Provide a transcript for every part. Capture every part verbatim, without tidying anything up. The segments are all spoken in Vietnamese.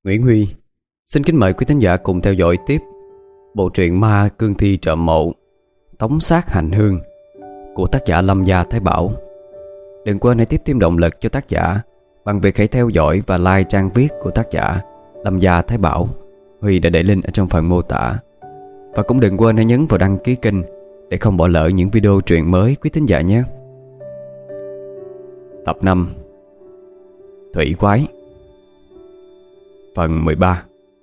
Nguyễn Huy xin kính mời quý thính giả cùng theo dõi tiếp bộ truyện ma cương thi trộm mộ tống xác hành hương của tác giả Lâm Gia Thái Bảo. Đừng quên hãy tiếp thêm động lực cho tác giả bằng việc hãy theo dõi và like trang viết của tác giả Lâm Gia Thái Bảo. Huy đã để link ở trong phần mô tả. Và cũng đừng quên hãy nhấn vào đăng ký kênh để không bỏ lỡ những video truyện mới quý thính giả nhé. Tập năm Thủy Quái, phần mười ba.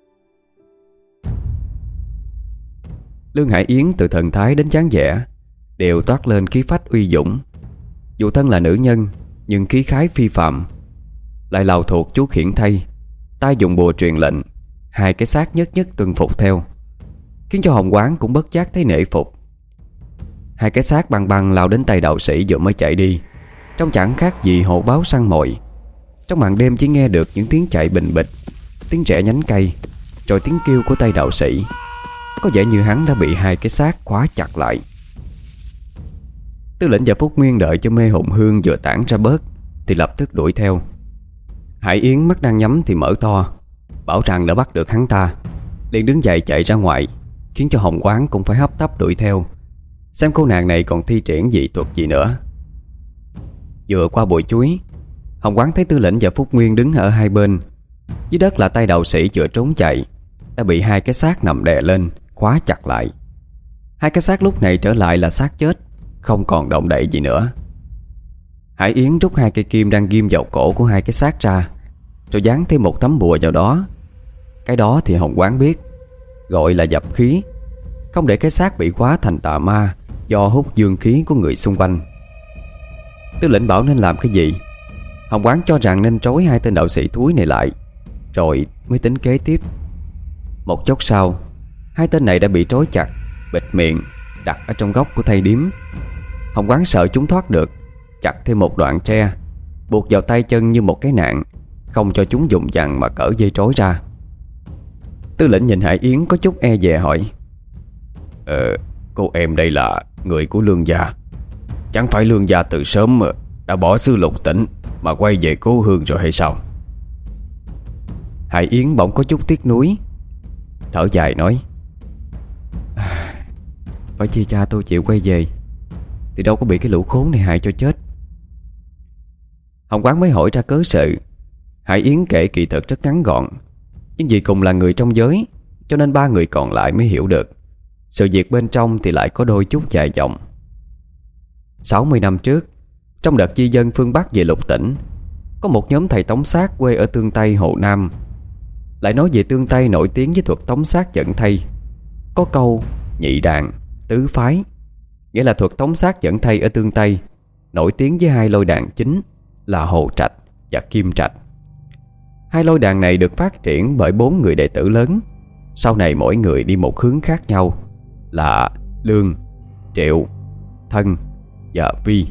Lương Hải Yến từ thần thái đến dáng vẻ đều toát lên khí phách uy dũng. Dù thân là nữ nhân nhưng khí khái phi phàm, lại lào thuộc chú khiển thay, tay dùng bùa truyền lệnh, hai cái xác nhất nhất tuân phục theo, khiến cho Hồng Quán cũng bất giác thấy nể phục. Hai cái xác băng băng lao đến tay đạo sĩ vừa mới chạy đi, trông chẳng khác gì hổ báo săn mồi. Trong màn đêm chỉ nghe được những tiếng chạy bình bịch, tiếng rẽ nhánh cây, rồi tiếng kêu của tay đạo sĩ. Có vẻ như hắn đã bị hai cái xác khóa chặt lại. Tư lệnh và Phúc Nguyên đợi cho mê hồn hương vừa tản ra bớt thì lập tức đuổi theo. Hải Yến mắt đang nhắm thì mở to, bảo rằng đã bắt được hắn ta, liền đứng dậy chạy ra ngoài, khiến cho Hồng Quán cũng phải hấp tấp đuổi theo, xem cô nàng này còn thi triển dị thuật gì nữa. Vừa qua bụi chuối, Hồng Quán thấy Tư lệnh và Phúc Nguyên đứng ở hai bên. Dưới đất là tay đạo sĩ vừa trốn chạy đã bị hai cái xác nằm đè lên, khóa chặt lại. Hai cái xác lúc này trở lại là xác chết, không còn động đậy gì nữa. Hải Yến rút hai cây kim đang ghim vào cổ của hai cái xác ra, rồi dán thêm một tấm bùa vào đó. Cái đó thì Hồng Quán biết, gọi là dập khí, không để cái xác bị khóa thành tà ma do hút dương khí của người xung quanh. Tư lệnh bảo nên làm cái gì, Hồng Quán cho rằng nên trói hai tên đạo sĩ thúi này lại, rồi mới tính kế tiếp. Một chốc sau, hai tên này đã bị trói chặt, bịt miệng, đặt ở trong góc của thây điếm. Hồng Quán sợ chúng thoát được, chặt thêm một đoạn tre, buộc vào tay chân như một cái nạn, không cho chúng dùng dằn mà cỡ dây trói ra. Tư lệnh nhìn Hải Yến có chút e dè hỏi: Ờ, cô em đây là người của Lương gia. Chẳng phải Lương gia từ sớm đã bỏ xứ Lục Tỉnh mà quay về cố hương rồi hay sao? Hải Yến bỗng có chút tiếc nuối, thở dài nói: Phải chi cha tôi chịu quay về thì đâu có bị cái lũ khốn này hại cho chết. Hồng Quán mới hỏi ra cớ sự. Hải Yến kể kỳ thực rất ngắn gọn, nhưng vì cùng là người trong giới cho nên ba người còn lại mới hiểu được. Sự việc bên trong thì lại có đôi chút dài dòng. Sáu mươi năm trước, trong đợt di dân phương Bắc về Lục Tỉnh, có một nhóm thầy tống xác quê ở Tương Tây Hồ Nam. Lại nói về Tương Tây nổi tiếng với thuật tống xác dẫn thây. Có câu nhị đàn tứ phái, nghĩa là thuật tống xác dẫn thây ở Tương Tây nổi tiếng với hai lôi đàn chính là Hồ Trạch và Kim Trạch. Hai lôi đàn này được phát triển bởi bốn người đệ tử lớn, sau này mỗi người đi một hướng khác nhau, là Lương, Triệu, Thân và Vi.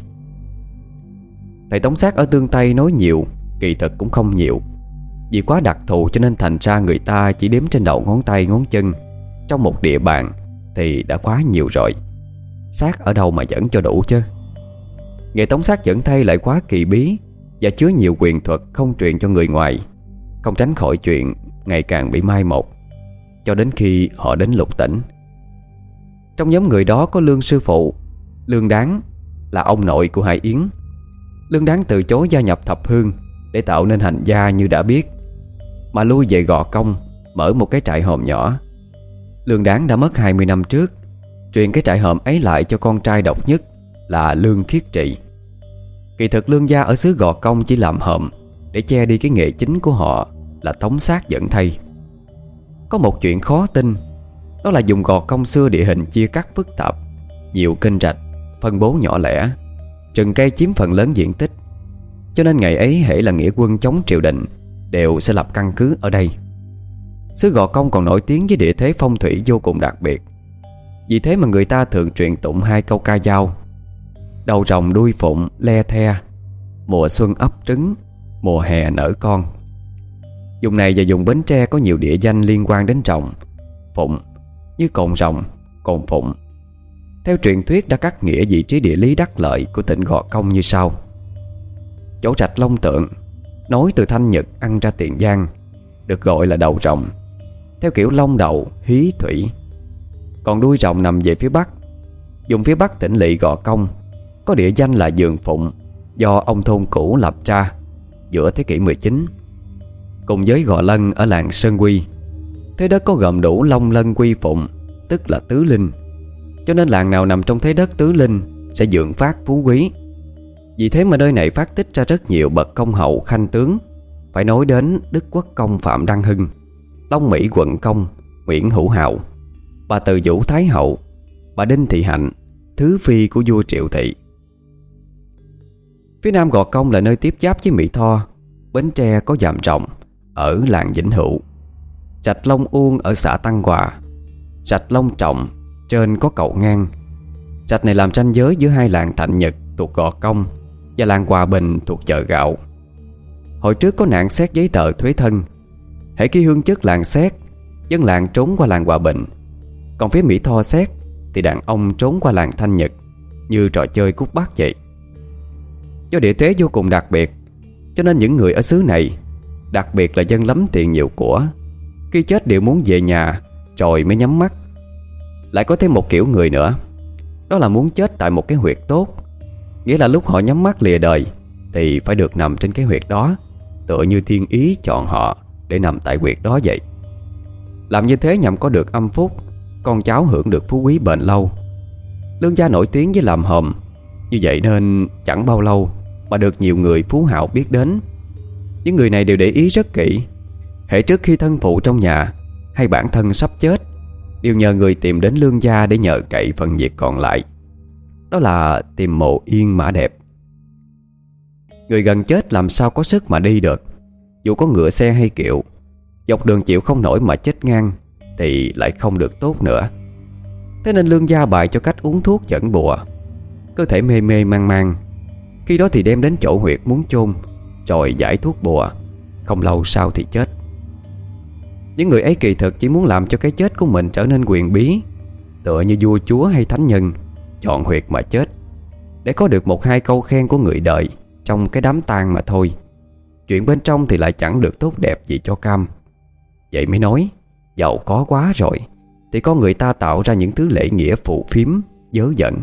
Thầy tống xác ở Tương Tây nói nhiều, kỳ thực cũng không nhiều. Vì quá đặc thù cho nên thành ra người ta chỉ đếm trên đầu ngón tay ngón chân. Trong một địa bàn thì đã quá nhiều rồi, xác ở đâu mà dẫn cho đủ chứ. Nghề tống xác dẫn thây lại quá kỳ bí và chứa nhiều quyền thuật không truyền cho người ngoài, không tránh khỏi chuyện ngày càng bị mai một, cho đến khi họ đến Lục Tỉnh. Trong nhóm người đó có Lương sư phụ, Lương Đáng, là ông nội của Hải Yến. Lương Đáng từ chối gia nhập thập hương để tạo nên hành gia như đã biết, mà lui về Gò Công mở một cái trại hòm nhỏ. Lương Đáng đã mất hai mươi năm trước, truyền cái trại hòm ấy lại cho con trai độc nhất là Lương Khiết Trị. Kỳ thực Lương gia ở xứ Gò Công chỉ làm hòm để che đi cái nghề chính của họ là tống xác dẫn thây. Có một chuyện khó tin, đó là vùng Gò Công xưa địa hình chia cắt phức tạp, nhiều kênh rạch, phân bố nhỏ lẻ, rừng cây chiếm phần lớn diện tích, cho nên ngày ấy hễ là nghĩa quân chống triều đình đều sẽ lập căn cứ ở đây. Xứ Gò Công còn nổi tiếng với địa thế phong thủy vô cùng đặc biệt. Vì thế mà người ta thường truyền tụng hai câu ca dao: đầu rồng đuôi phụng le the, mùa xuân ấp trứng, mùa hè nở con. Vùng này và vùng Bến Tre có nhiều địa danh liên quan đến rồng, phụng, như cồn rồng, cồn phụng. Theo truyền thuyết đã cắt nghĩa vị trí địa lý đắc lợi của tỉnh Gò Công như sau: chỗ rạch Long Tượng nối từ Thanh Nhật ăn ra Tiền Giang, được gọi là đầu rồng, theo kiểu long đầu, hí thủy. Còn đuôi rồng nằm về phía bắc, vùng phía bắc tỉnh lỵ Gò Công, có địa danh là Giường Phụng, do ông thôn cũ lập ra giữa thế kỷ mười chín. Cùng với Gò Lân ở làng Sơn Quy, thế đất có gồm đủ Long Lân Quy Phụng, tức là tứ linh, cho nên làng nào nằm trong thế đất tứ linh sẽ vượng phát phú quý. Vì thế mà nơi này phát tích ra rất nhiều bậc công hậu khanh tướng, phải nói đến Đức Quốc Công Phạm Đăng Hưng, Long Mỹ Quận Công Nguyễn Hữu Hào, bà Từ Vũ Thái Hậu, bà Đinh Thị Hạnh, thứ phi của vua Triệu Thị. Phía nam Gò Công là nơi tiếp giáp với Mỹ Tho. Bến Tre có Dạm Rồng ở làng Vĩnh Hữu, Rạch Long Uông ở xã Tăng Hòa, Rạch Long Trọng trên có cầu ngang. Rạch này làm ranh giới giữa hai làng Thạnh Nhật thuộc Gò Công và làng Hòa Bình thuộc chợ Gạo. Hồi trước có nạn xét giấy tờ thuế thân, hễ khi hương chức làng xét, dân làng trốn qua làng Hòa Bình. Còn phía Mỹ Tho xét thì đàn ông trốn qua làng Thanh Nhật, như trò chơi cút bắt vậy. Do địa thế vô cùng đặc biệt, cho nên những người ở xứ này, đặc biệt là dân lắm tiền nhiều của, khi chết đều muốn về nhà rồi mới nhắm mắt. Lại có thêm một kiểu người nữa, đó là muốn chết tại một cái huyệt tốt. Nghĩa là lúc họ nhắm mắt lìa đời thì phải được nằm trên cái huyệt đó, tựa như thiên ý chọn họ để nằm tại huyệt đó vậy. Làm như thế nhằm có được âm phúc, con cháu hưởng được phú quý bền lâu. Lương gia nổi tiếng với làm hòm, như vậy nên chẳng bao lâu mà được nhiều người phú hào biết đến. Những người này đều để ý rất kỹ, hễ trước khi thân phụ trong nhà hay bản thân sắp chết, đều nhờ người tìm đến lương gia để nhờ cậy phần việc còn lại. Đó là tìm mộ yên mã đẹp. Người gần chết làm sao có sức mà đi được, dù có ngựa xe hay kiệu, dọc đường chịu không nổi mà chết ngang thì lại không được tốt nữa. Thế nên lương gia bày cho cách uống thuốc chẩn bùa, cơ thể mê mê mang mang, khi đó thì đem đến chỗ huyệt muốn chôn, rồi giải thuốc bùa, không lâu sau thì chết. Những người ấy kỳ thực chỉ muốn làm cho cái chết của mình trở nên quyền bí, tựa như vua chúa hay thánh nhân chọn huyệt mà chết, để có được một hai câu khen của người đời trong cái đám tang mà thôi. Chuyện bên trong thì lại chẳng được tốt đẹp gì cho cam. Vậy mới nói giàu có quá rồi thì có người ta tạo ra những thứ lễ nghĩa phù phiếm, dớ dẫn.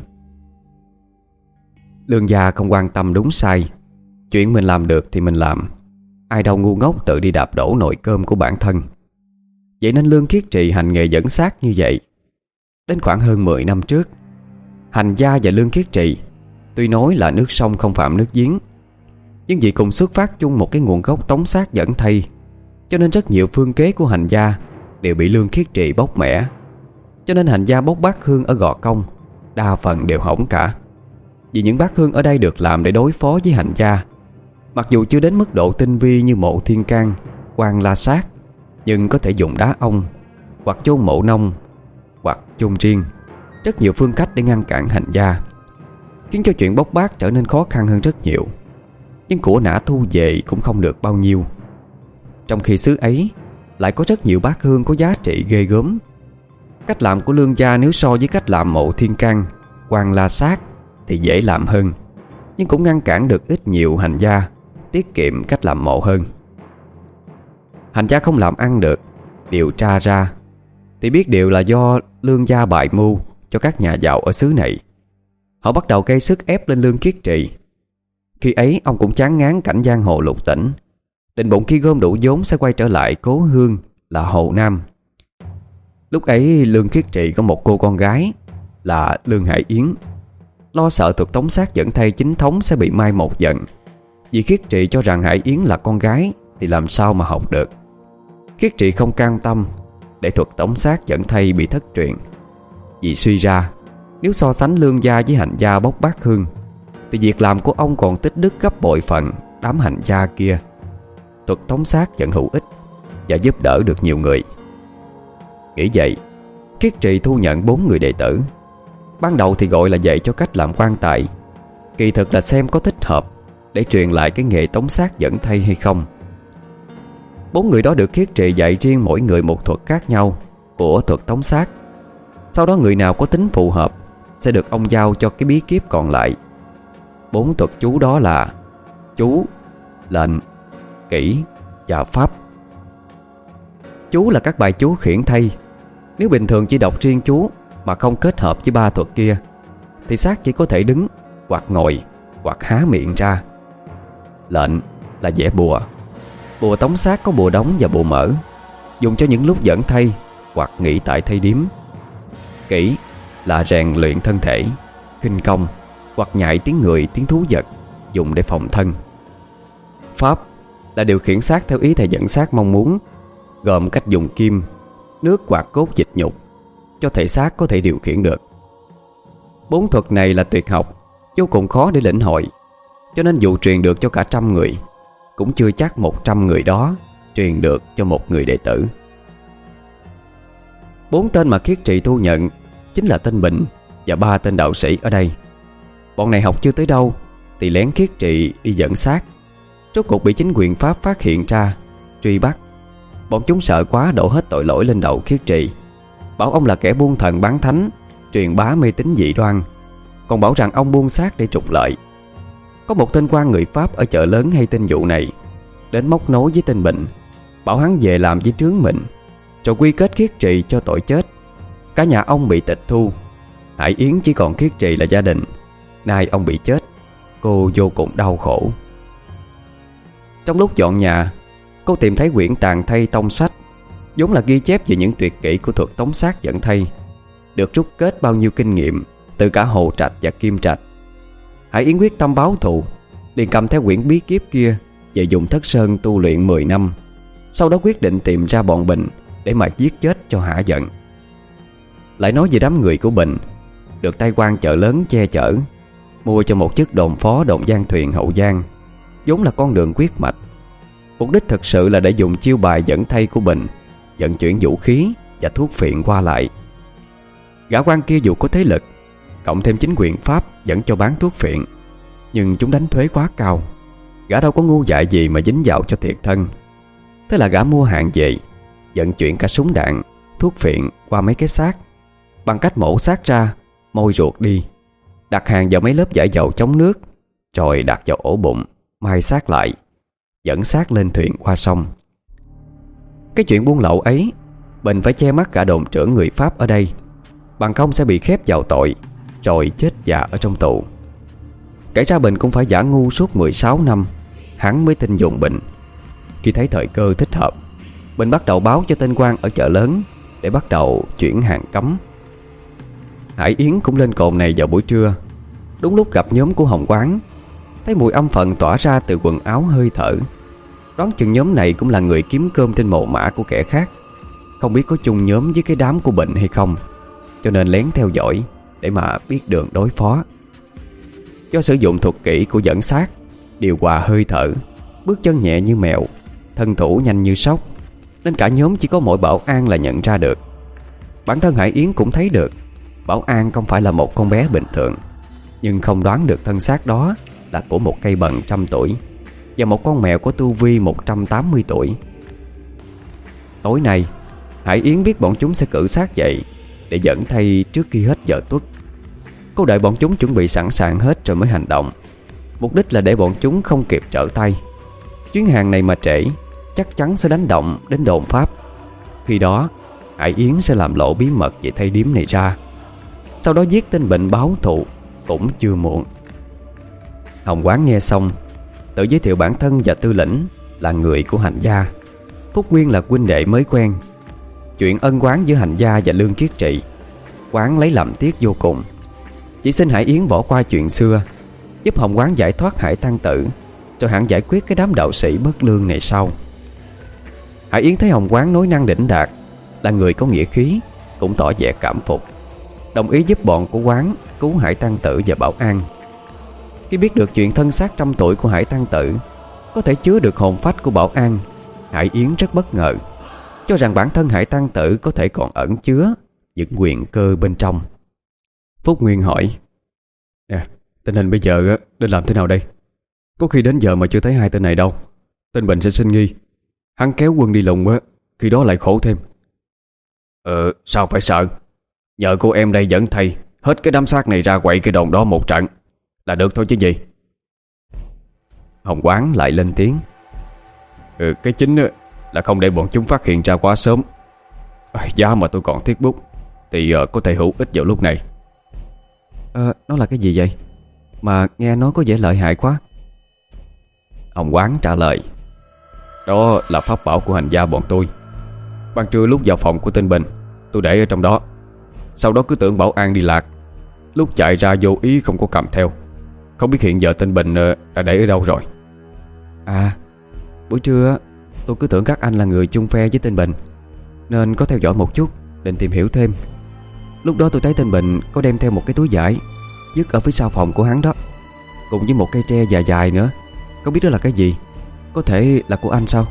Lương gia không quan tâm đúng sai, chuyện mình làm được thì mình làm, ai đâu ngu ngốc tự đi đạp đổ nồi cơm của bản thân. Vậy nên Lương Khiết Trì hành nghề dẫn xác như vậy. Đến khoảng hơn mười năm trước, Hành gia và Lương Khiết Trì tuy nói là nước sông không phạm nước giếng, nhưng vì cùng xuất phát chung một cái nguồn gốc tống xác dẫn thây, cho nên rất nhiều phương kế của Hành gia đều bị Lương Khiết Trì bóc mẽ. Cho nên Hành gia bốc bát hương ở Gò Công đa phần đều hỏng cả. Vì những bát hương ở đây được làm để đối phó với Hành gia, mặc dù chưa đến mức độ tinh vi như mộ Thiên Can, Quan La Sát, nhưng có thể dùng đá ong, hoặc chôn mộ nông, hoặc chôn riêng. Rất nhiều phương cách để ngăn cản Hành gia, khiến cho chuyện bốc bát trở nên khó khăn hơn rất nhiều. Nhưng của nã thu về cũng không được bao nhiêu. Trong khi xứ ấy lại có rất nhiều bát hương có giá trị ghê gớm. Cách làm của Lương gia nếu so với cách làm mộ Thiên Can, Quan La Sát thì dễ làm hơn, nhưng cũng ngăn cản được ít nhiều Hành gia tiết kiệm cách làm mộ hơn. Hành gia không làm ăn được, điều tra ra thì biết điều là do Lương gia bày mưu cho các nhà giàu ở xứ này. Họ bắt đầu gây sức ép lên Lương Khiết Trì. Khi ấy ông cũng chán ngán cảnh giang hồ lục tỉnh, định bụng khi gom đủ vốn sẽ quay trở lại cố hương là Hồ Nam. Lúc ấy Lương Khiết Trì có một cô con gái là Lương Hải Yến. Lo sợ thuật tống xác dẫn thây chính thống sẽ bị mai một dần, vì Khiết Trì cho rằng Hải Yến là con gái thì làm sao mà học được. Khiết Trì không cam tâm để thuật tống xác dẫn thây bị thất truyền. Vì suy ra, nếu so sánh Lương gia với Hành gia bốc bát hương, thì việc làm của ông còn tích đức gấp bội phần đám Hành gia kia. Thuật tống xác vẫn hữu ích và giúp đỡ được nhiều người. Nghĩ vậy, Khiết Trì thu nhận bốn người đệ tử. Ban đầu thì gọi là dạy cho cách làm quan tài, kỳ thực là xem có thích hợp để truyền lại cái nghề tống xác dẫn thây hay không. Bốn người đó được Khiết Trì dạy riêng mỗi người một thuật khác nhau của thuật tống xác. Sau đó người nào có tính phù hợp sẽ được ông giao cho cái bí kíp còn lại. Bốn thuật chú đó là chú, lệnh, kỹ và pháp. Chú là các bài chú khiển thây. Nếu bình thường chỉ đọc riêng chú mà không kết hợp với ba thuật kia thì xác chỉ có thể đứng, hoặc ngồi, hoặc há miệng ra. Lệnh là vẽ bùa. Bùa tống xác có bùa đóng và bùa mở, dùng cho những lúc dẫn thây hoặc nghỉ tại thây điếm. Kỹ là rèn luyện thân thể, khinh công hoặc nhại tiếng người, tiếng thú vật, dùng để phòng thân. Pháp là điều khiển xác theo ý thầy dẫn xác mong muốn, gồm cách dùng kim, nước hoặc cốt dịch nhục cho thể xác có thể điều khiển được. Bốn thuật này là tuyệt học, vô cùng khó để lĩnh hội, cho nên dù truyền được cho cả trăm người cũng chưa chắc một trăm người đó truyền được cho một người đệ tử. Bốn tên mà Khiết Trì thu nhận chính là tên Bình và ba tên đạo sĩ ở đây. Bọn này học chưa tới đâu thì lén Khiết Trì đi dẫn xác. Rốt cuộc bị chính quyền Pháp phát hiện ra, truy bắt. Bọn chúng sợ quá đổ hết tội lỗi lên đầu Khiết Trì, bảo ông là kẻ buôn thần bán thánh, truyền bá mê tín dị đoan, còn bảo rằng ông buôn xác để trục lợi. Có một tên quan người Pháp ở chợ lớn hay tin vụ này, đến móc nối với tên Bình, bảo hắn về làm với trướng mình, rồi quy kết Khiết Trì cho tội chết. Cả nhà ông bị tịch thu, Hải Yến chỉ còn Khiết Trì là gia đình. Nay ông bị chết, cô vô cùng đau khổ. Trong lúc dọn nhà, cô tìm thấy quyển tàn thây tông sách, vốn là ghi chép về những tuyệt kỹ của thuật tống xác dẫn thây, được rút kết bao nhiêu kinh nghiệm từ cả Hồ Trạch và Kim Trạch. Hải Yến quyết tâm báo thù, liền cầm theo quyển bí kíp kia về dùng Thất Sơn tu luyện mười năm. Sau đó quyết định tìm ra bọn Bình để mà giết chết cho hả giận. Lại nói về đám người của Bình, được tay quan chợ lớn che chở, mua cho một chức đồn phó đồn giang thuyền Hậu Giang, vốn là con đường quyết mạch. Mục đích thực sự là để dùng chiêu bài dẫn thây của Bình vận chuyển vũ khí và thuốc phiện qua lại. Gã quan kia dù có thế lực, cộng thêm chính quyền Pháp vẫn cho bán thuốc phiện, nhưng chúng đánh thuế quá cao. Gã đâu có ngu dại gì mà dính vào cho thiệt thân. Thế là gã mua hàng về, vận chuyển cả súng đạn, thuốc phiện qua mấy cái xác, bằng cách mổ xác ra, môi ruột đi, đặt hàng vào mấy lớp vải dầu chống nước, rồi đặt vào ổ bụng, mai xác lại, dẫn xác lên thuyền qua sông. Cái chuyện buôn lậu ấy, Bình phải che mắt cả đồn trưởng người Pháp ở đây, bằng không sẽ bị khép vào tội, rồi chết già ở trong tù. Kể ra Bình cũng phải giả ngu suốt mười sáu năm, hắn mới tin dùng Bình. Khi thấy thời cơ thích hợp, Bình bắt đầu báo cho tên quan ở chợ lớn để bắt đầu chuyển hàng cấm. Hải Yến cũng lên cồn này vào buổi trưa, đúng lúc gặp nhóm của Hồng Quán. Thấy mùi âm phần tỏa ra từ quần áo hơi thở, đoán chừng nhóm này cũng là người kiếm cơm trên mồ mả của kẻ khác, không biết có chung nhóm với cái đám của Bình hay không, cho nên lén theo dõi để mà biết đường đối phó. Do sử dụng thuật kỹ của dẫn xác, điều hòa hơi thở, bước chân nhẹ như mèo, thân thủ nhanh như sóc, nên cả nhóm chỉ có mỗi Bảo An là nhận ra được. Bản thân Hải Yến cũng thấy được Bảo An không phải là một con bé bình thường, nhưng không đoán được thân xác đó là của một cây bần trăm tuổi và một con mèo có tu vi một trăm tám mươi tuổi. Tối nay, Hải Yến biết bọn chúng sẽ cử xác dậy để dẫn thây trước khi hết giờ tuất. Cô đợi bọn chúng chuẩn bị sẵn sàng hết rồi mới hành động. Mục đích là để bọn chúng không kịp trở tay. Chuyến hàng này mà trễ, chắc chắn sẽ đánh động đến đồn Pháp. Khi đó, Hải Yến sẽ làm lộ bí mật về thây điếm này ra, sau đó giết tên Bệnh báo thù cũng chưa muộn. Hồng Quán nghe xong, tự giới thiệu bản thân và Tư Lĩnh là người của Hành Gia, Phúc Nguyên là huynh đệ mới quen. Chuyện ân oán giữa Hành Gia và Lương Kiết Trị, Quán lấy làm tiếc vô cùng, chỉ xin Hải Yến bỏ qua chuyện xưa, giúp Hồng Quán giải thoát Hải Tăng Tử, rồi hẳn giải quyết cái đám đạo sĩ bất lương này sau. Hải Yến thấy Hồng Quán nói năng đỉnh đạt, là người có nghĩa khí, cũng tỏ vẻ cảm phục, đồng ý giúp bọn của Quán cứu Hải Tăng Tử và Bảo An. Khi biết được chuyện thân xác trăm tuổi của Hải Tăng Tử có thể chứa được hồn phách của Bảo An, Hải Yến rất bất ngờ, cho rằng bản thân Hải Tăng Tử có thể còn ẩn chứa những quyền cơ bên trong. Phúc Nguyên hỏi: Nè, tình hình bây giờ nên làm thế nào đây? Có khi đến giờ mà chưa thấy hai tên này đâu, tên Bình sẽ sinh nghi, hắn kéo quân đi lùng á, khi đó lại khổ thêm. Ờ, sao phải sợ? Nhờ cô em đây dẫn thầy hết cái đám xác này ra quậy cái đồn đó một trận là được thôi chứ gì. Hồng Quán lại lên tiếng: Ừ, cái chính là không để bọn chúng phát hiện ra quá sớm. Giá mà tôi còn thiết bút thì uh, có thể hữu ích vào lúc này. Ờ, nó là cái gì vậy? Mà nghe nói có vẻ lợi hại quá. Ông Quán trả lời: Đó là pháp bảo của hành gia bọn tôi. Ban trưa lúc vào phòng của Tinh Bình, tôi để ở trong đó. Sau đó cứ tưởng Bảo An đi lạc, lúc chạy ra vô ý không có cầm theo. Không biết hiện giờ Tinh Bình uh, đã để ở đâu rồi. À, buổi trưa tôi cứ tưởng các anh là người chung phe với Tinh Bình, nên có theo dõi một chút, định tìm hiểu thêm. Lúc đó tôi thấy Tinh Bình có đem theo một cái túi vải dứt ở phía sau phòng của hắn đó, cùng với một cây tre dài dài nữa. Không biết đó là cái gì? Có thể là của anh sao?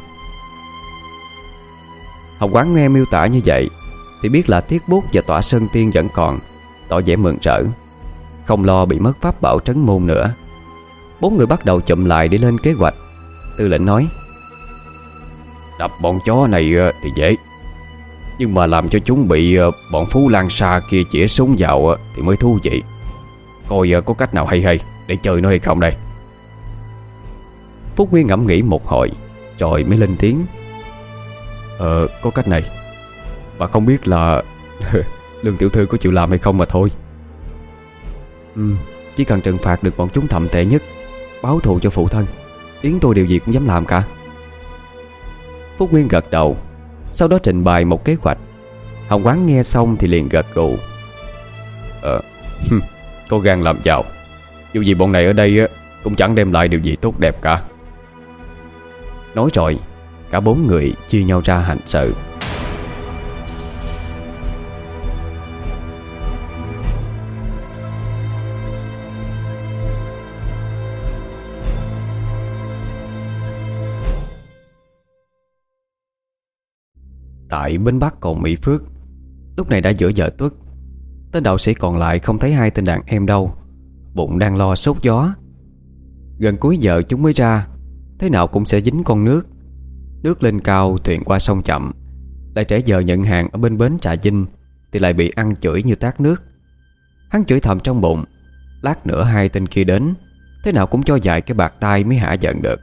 Hồng Quán nghe miêu tả như vậy thì biết là thiết bút và tỏa sơn tiên vẫn còn, tỏ vẻ mừng rỡ, không lo bị mất pháp bảo trấn môn nữa. Bốn người bắt đầu chụm lại để lên kế hoạch. Tư lệnh nói: Đập bọn chó này thì dễ, nhưng mà làm cho chúng bị bọn Phú Lan Sa kia chĩa súng vào thì mới thú vị. Coi có cách nào hay hay để chơi nó hay không đây. Phúc Nguyên ngẫm nghĩ một hồi rồi mới lên tiếng: Ờ, có cách này, mà không biết là Lương tiểu thư có chịu làm hay không mà thôi. Ừ, chỉ cần trừng phạt được bọn chúng thậm tệ nhất, báo thù cho phụ thân, Yến tôi điều gì cũng dám làm cả. Phúc Nguyên gật đầu, sau đó trình bày một kế hoạch. Hồng Quán nghe xong thì liền gật gù: Ờ, có gan làm giàu. Dù gì bọn này ở đây cũng chẳng đem lại điều gì tốt đẹp cả. Nói rồi, cả bốn người chia nhau ra hành sự. Tại bến Bắc còn Mỹ Phước, lúc này đã giữa giờ tuất. Tên đạo sĩ còn lại không thấy hai tên đàn em đâu, bụng đang lo sốt gió. Gần cuối giờ chúng mới ra, thế nào cũng sẽ dính con nước. Nước lên cao, thuyền qua sông chậm. Lại trễ giờ nhận hàng ở bên bến Trà Vinh thì lại bị ăn chửi như tát nước. Hắn chửi thầm trong bụng, lát nữa hai tên kia đến, thế nào cũng cho vài cái bạc tai mới hả giận được.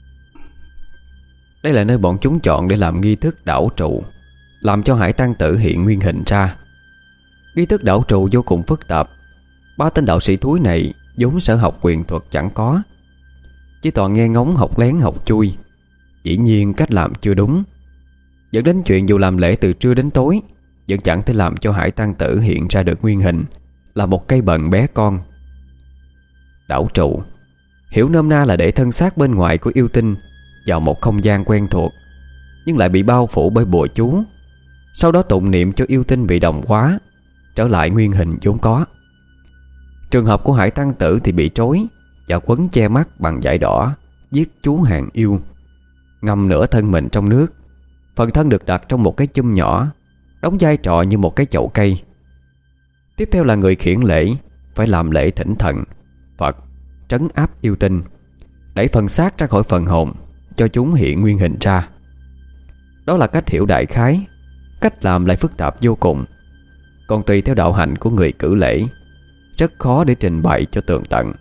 Đây là nơi bọn chúng chọn để làm nghi thức đảo trụ, làm cho Hải Tăng Tử hiện nguyên hình ra. Nghi thức đảo trụ vô cùng phức tạp. Ba tên đạo sĩ thúi này vốn sở học quyền thuật chẳng có, chỉ toàn nghe ngóng học lén học chui. Dĩ nhiên cách làm chưa đúng, dẫn đến chuyện dù làm lễ từ trưa đến tối vẫn chẳng thể làm cho Hải Tăng Tử hiện ra được nguyên hình là một cây bần bé con. Đảo trụ hiểu nôm na là để thân xác bên ngoài của yêu tinh vào một không gian quen thuộc, nhưng lại bị bao phủ bởi bùa chú, sau đó tụng niệm cho yêu tinh bị đồng hóa, trở lại nguyên hình vốn có. Trường hợp của Hải Tăng Tử thì bị trói và quấn che mắt bằng vải đỏ, giết chú hàng yêu, ngâm nửa thân mình trong nước. Phần thân được đặt trong một cái chum nhỏ, đóng vai trò như một cái chậu cây. Tiếp theo là người khiển lễ phải làm lễ thỉnh thần, Phật, trấn áp yêu tinh, đẩy phần xác ra khỏi phần hồn, cho chúng hiện nguyên hình ra. Đó là cách hiểu đại khái. Cách làm lại phức tạp vô cùng, còn tùy theo đạo hạnh của người cử lễ, rất khó để trình bày cho tường tận.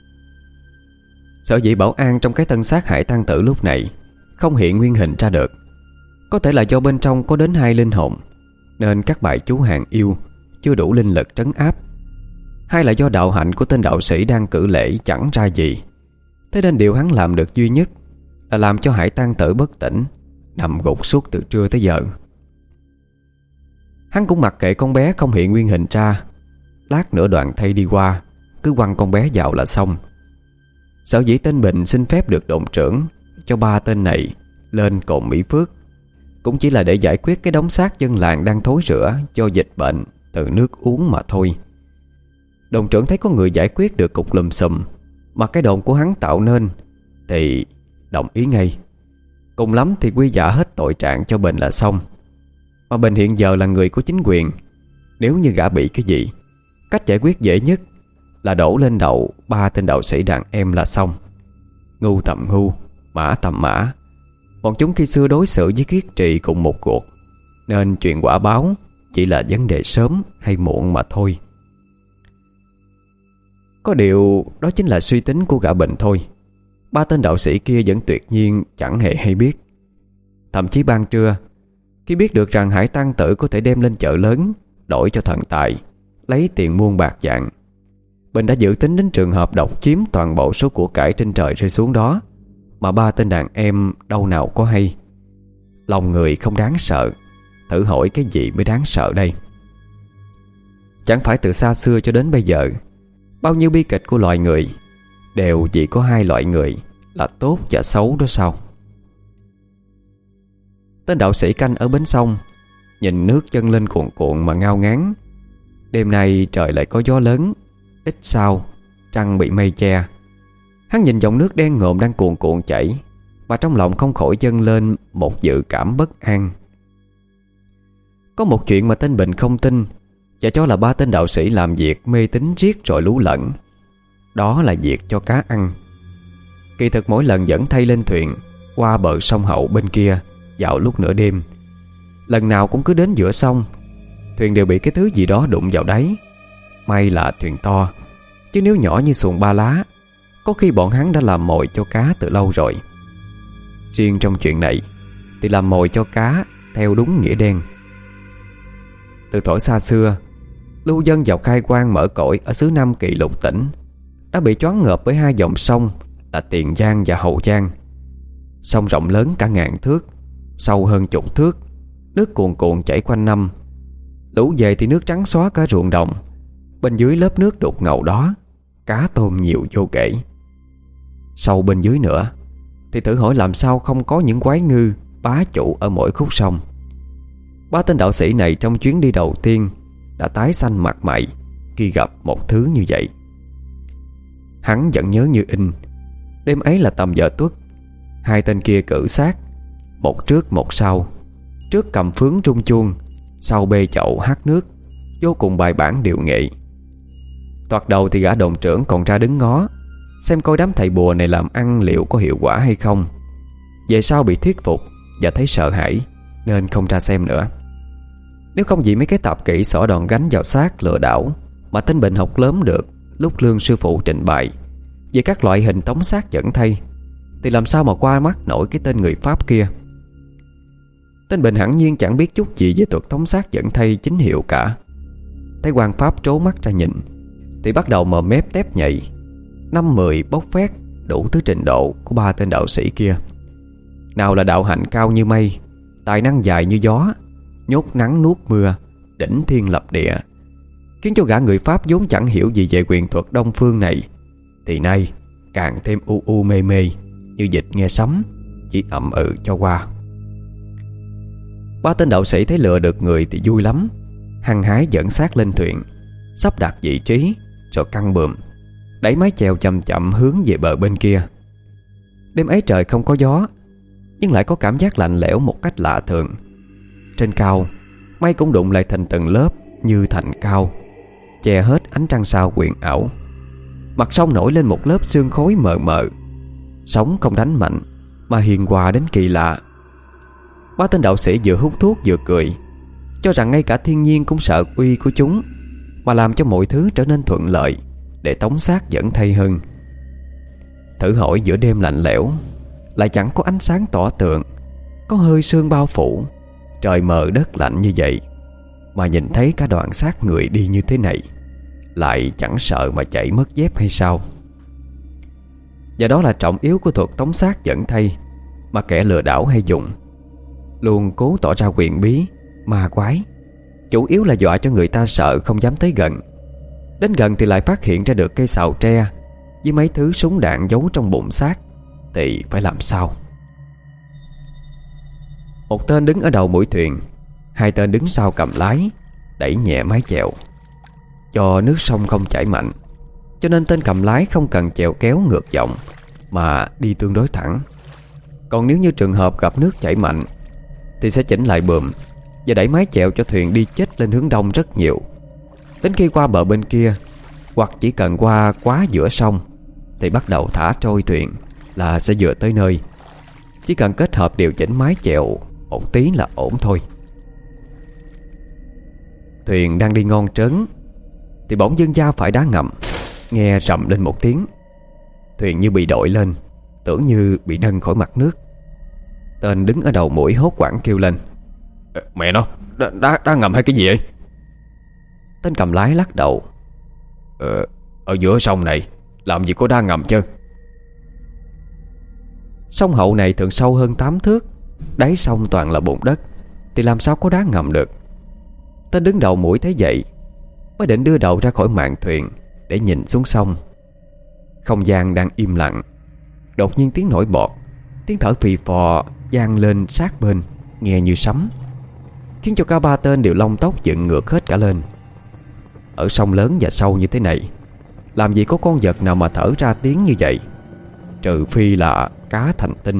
Sở dĩ Bảo An trong cái thân xác Hải Tăng Tử lúc này không hiện nguyên hình ra được, có thể là do bên trong có đến hai linh hồn, nên các bài chú hàng yêu chưa đủ linh lực trấn áp, hay là do đạo hạnh của tên đạo sĩ đang cử lễ chẳng ra gì. Thế nên điều hắn làm được duy nhất là làm cho Hải Tăng Tử bất tỉnh, nằm gục suốt từ trưa tới giờ. Hắn cũng mặc kệ con bé không hiện nguyên hình ra, lát nữa đoàn thây đi qua, cứ quăng con bé vào là xong. Sở dĩ tên Bình xin phép được độn trưởng cho ba tên này lên cồn Mỹ Phước, cũng chỉ là để giải quyết cái đống xác dân làng đang thối rữa do dịch bệnh từ nước uống mà thôi. Đồn trưởng thấy có người giải quyết được cục lùm xùm mà cái đồn của hắn tạo nên thì đồng ý ngay. Cùng lắm thì quy dạ hết tội trạng cho Bình là xong. Mà Bình hiện giờ là người của chính quyền, nếu như gã bị cái gì, cách giải quyết dễ nhất là đổ lên đầu ba tên đạo sĩ đàn em là xong. Ngu tầm ngu, mã tầm mã. Bọn chúng khi xưa đối xử với Kiết Trì cùng một cuộc, nên chuyện quả báo chỉ là vấn đề sớm hay muộn mà thôi. Có điều đó chính là suy tính của gã Bình thôi. Ba tên đạo sĩ kia vẫn tuyệt nhiên chẳng hề hay biết. Thậm chí ban trưa, khi biết được rằng hải tăng tử có thể đem lên chợ lớn đổi cho thần tài, lấy tiền muôn bạc vạn, Bình đã dự tính đến trường hợp độc chiếm toàn bộ số của cải trên trời rơi xuống đó, mà ba tên đàn em đâu nào có hay. Lòng người không đáng sợ, thử hỏi cái gì mới đáng sợ đây? Chẳng phải từ xa xưa cho đến bây giờ, bao nhiêu bi kịch của loài người đều chỉ có hai loại người là tốt và xấu đó sao? Tên đạo sĩ canh ở bến sông, nhìn nước dâng lên cuồn cuộn mà ngao ngán. Đêm nay trời lại có gió lớn, ít sao, trăng bị mây che. Hắn nhìn dòng nước đen ngòm đang cuồn cuộn chảy, và trong lòng không khỏi dâng lên một dự cảm bất an. Có một chuyện mà tên Bình không tin, và cho là ba tên đạo sĩ làm việc mê tín riết rồi lú lẫn. Đó là việc cho cá ăn. Kỳ thực mỗi lần dẫn Thay lên thuyền qua bờ sông Hậu bên kia vào lúc nửa đêm, lần nào cũng cứ đến giữa sông, thuyền đều bị cái thứ gì đó đụng vào đáy. May là thuyền to, chứ nếu nhỏ như xuồng ba lá, có khi bọn hắn đã làm mồi cho cá từ lâu rồi. Riêng trong chuyện này thì làm mồi cho cá theo đúng nghĩa đen. Từ thuở xa xưa, lưu dân vào khai quang mở cõi ở xứ Nam Kỳ lục tỉnh đã bị choáng ngợp với hai dòng sông là Tiền Giang và Hậu Giang. Sông rộng lớn cả ngàn thước, sâu hơn chục thước, nước cuồn cuộn chảy quanh năm. Lũ về thì nước trắng xóa cả ruộng đồng. Bên dưới lớp nước đục ngầu đó, cá tôm nhiều vô kể. Sâu bên dưới nữa thì thử hỏi làm sao không có những quái ngư bá chủ ở mỗi khúc sông. Ba tên đạo sĩ này trong chuyến đi đầu tiên đã tái xanh mặt mày khi gặp một thứ như vậy. Hắn vẫn nhớ như in. Đêm ấy là tầm giờ tuất, hai tên kia cử xác, một trước một sau, trước cầm phướng trung chuông, sau bê chậu hát nước, vô cùng bài bản điệu nghệ. Toạt đầu thì gã đồn trưởng còn ra đứng ngó, xem coi đám thầy bùa này làm ăn liệu có hiệu quả hay không. Về sau bị thuyết phục và thấy sợ hãi nên không ra xem nữa. Nếu không vì mấy cái tạp kỹ xỏ đòn gánh vào xác lừa đảo mà tên Bình học lớn được lúc Lương sư phụ trình bày về các loại hình tống xác dẫn thay, thì làm sao mà qua mắt nổi cái tên người Pháp kia. Tên Bình hẳn nhiên chẳng biết chút gì về thuật tống xác dẫn thay chính hiệu cả. Thấy quan Pháp trố mắt ra nhìn thì bắt đầu mờ mép tép nhạy, năm mười bốc phét đủ thứ trình độ của ba tên đạo sĩ kia. Nào là đạo hạnh cao như mây, tài năng dài như gió, nhốt nắng nuốt mưa, đỉnh thiên lập địa, khiến cho gã người Pháp vốn chẳng hiểu gì về quyền thuật đông phương này thì nay càng thêm u u mê mê, như vịt nghe sấm, chỉ ậm ừ cho qua. Ba tên đạo sĩ thấy lừa được người thì vui lắm, hăng hái dẫn xác lên thuyền, sắp đặt vị trí rồi căng buồm, đẩy mái chèo chậm chậm hướng về bờ bên kia. Đêm ấy trời không có gió, nhưng lại có cảm giác lạnh lẽo một cách lạ thường. Trên cao, mây cũng đụng lại thành từng lớp như thành cao, che hết ánh trăng sao huyền ảo. Mặt sông nổi lên một lớp sương khói mờ mờ, sóng không đánh mạnh mà hiền hòa đến kỳ lạ. Ba tên đạo sĩ vừa hút thuốc vừa cười, cho rằng ngay cả thiên nhiên cũng sợ uy của chúng, mà làm cho mọi thứ trở nên thuận lợi để tống xác dẫn thay hơn. Thử hỏi giữa đêm lạnh lẽo, lại chẳng có ánh sáng tỏ tường, có hơi sương bao phủ, trời mờ đất lạnh như vậy, mà nhìn thấy cả đoạn xác người đi như thế này, lại chẳng sợ mà chạy mất dép hay sao? Và đó là trọng yếu của thuật tống xác dẫn thay mà kẻ lừa đảo hay dùng, luôn cố tỏ ra quyền bí, ma quái, chủ yếu là dọa cho người ta sợ không dám tới gần. Đến gần thì lại phát hiện ra được cây sào tre với mấy thứ súng đạn giấu trong bụng xác, thì phải làm sao? Một tên đứng ở đầu mũi thuyền, hai tên đứng sau cầm lái, đẩy nhẹ mái chèo. Do nước sông không chảy mạnh, cho nên tên cầm lái không cần chèo kéo ngược dòng mà đi tương đối thẳng. Còn nếu như trường hợp gặp nước chảy mạnh thì sẽ chỉnh lại buồm và đẩy mái chèo cho thuyền đi chết lên hướng đông rất nhiều. Đến khi qua bờ bên kia, hoặc chỉ cần qua quá giữa sông, thì bắt đầu thả trôi thuyền là sẽ vừa tới nơi. Chỉ cần kết hợp điều chỉnh mái chèo một tí là ổn thôi. Thuyền đang đi ngon trớn thì bỗng dưng da phải đá ngầm, nghe rầm lên một tiếng. Thuyền như bị đội lên, tưởng như bị nâng khỏi mặt nước. Tên đứng ở đầu mũi hốt hoảng kêu lên: Mẹ nó, đá, đá, đá ngầm hay cái gì vậy? Tên cầm lái lắc đầu: Ờ, ở giữa sông này làm gì có đá ngầm chứ. Sông Hậu này thường sâu hơn tám thước, đáy sông toàn là bùn đất, thì làm sao có đá ngầm được. Tên đứng đầu mũi thấy vậy mới định đưa đầu ra khỏi mạn thuyền để nhìn xuống sông. Không gian đang im lặng, đột nhiên tiếng nổi bọt, tiếng thở phì phò vang lên sát bên, nghe như sấm, khiến cho cả ba tên đều lông tóc dựng ngược hết cả lên. Ở sông lớn và sâu như thế này, làm gì có con vật nào mà thở ra tiếng như vậy, trừ phi là cá thành tinh.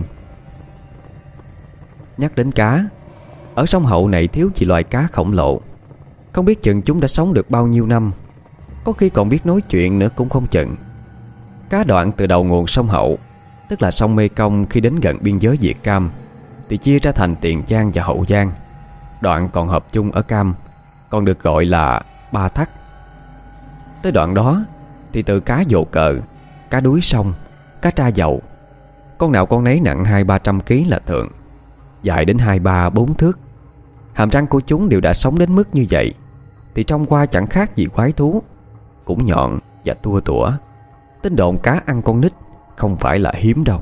Nhắc đến cá, ở sông Hậu này thiếu gì loài cá khổng lồ. Không biết chừng chúng đã sống được bao nhiêu năm, có khi còn biết nói chuyện nữa cũng không chừng. Cá đoạn từ đầu nguồn sông Hậu, tức là sông Mê Công, khi đến gần biên giới Việt Cam thì chia ra thành Tiền Giang và Hậu Giang. Đoạn còn hợp chung ở Cam, còn được gọi là Ba Thắt. Tới đoạn đó thì từ cá dồ cờ, cá đuối sông, cá tra dầu, con nào con nấy nặng hai ba trăm ký là thường, dài đến hai ba bốn thước. Hàm răng của chúng đều đã sống đến mức như vậy, thì trông qua chẳng khác gì quái thú, cũng nhọn và tua tủa. Tin đồn cá ăn con nít không phải là hiếm đâu.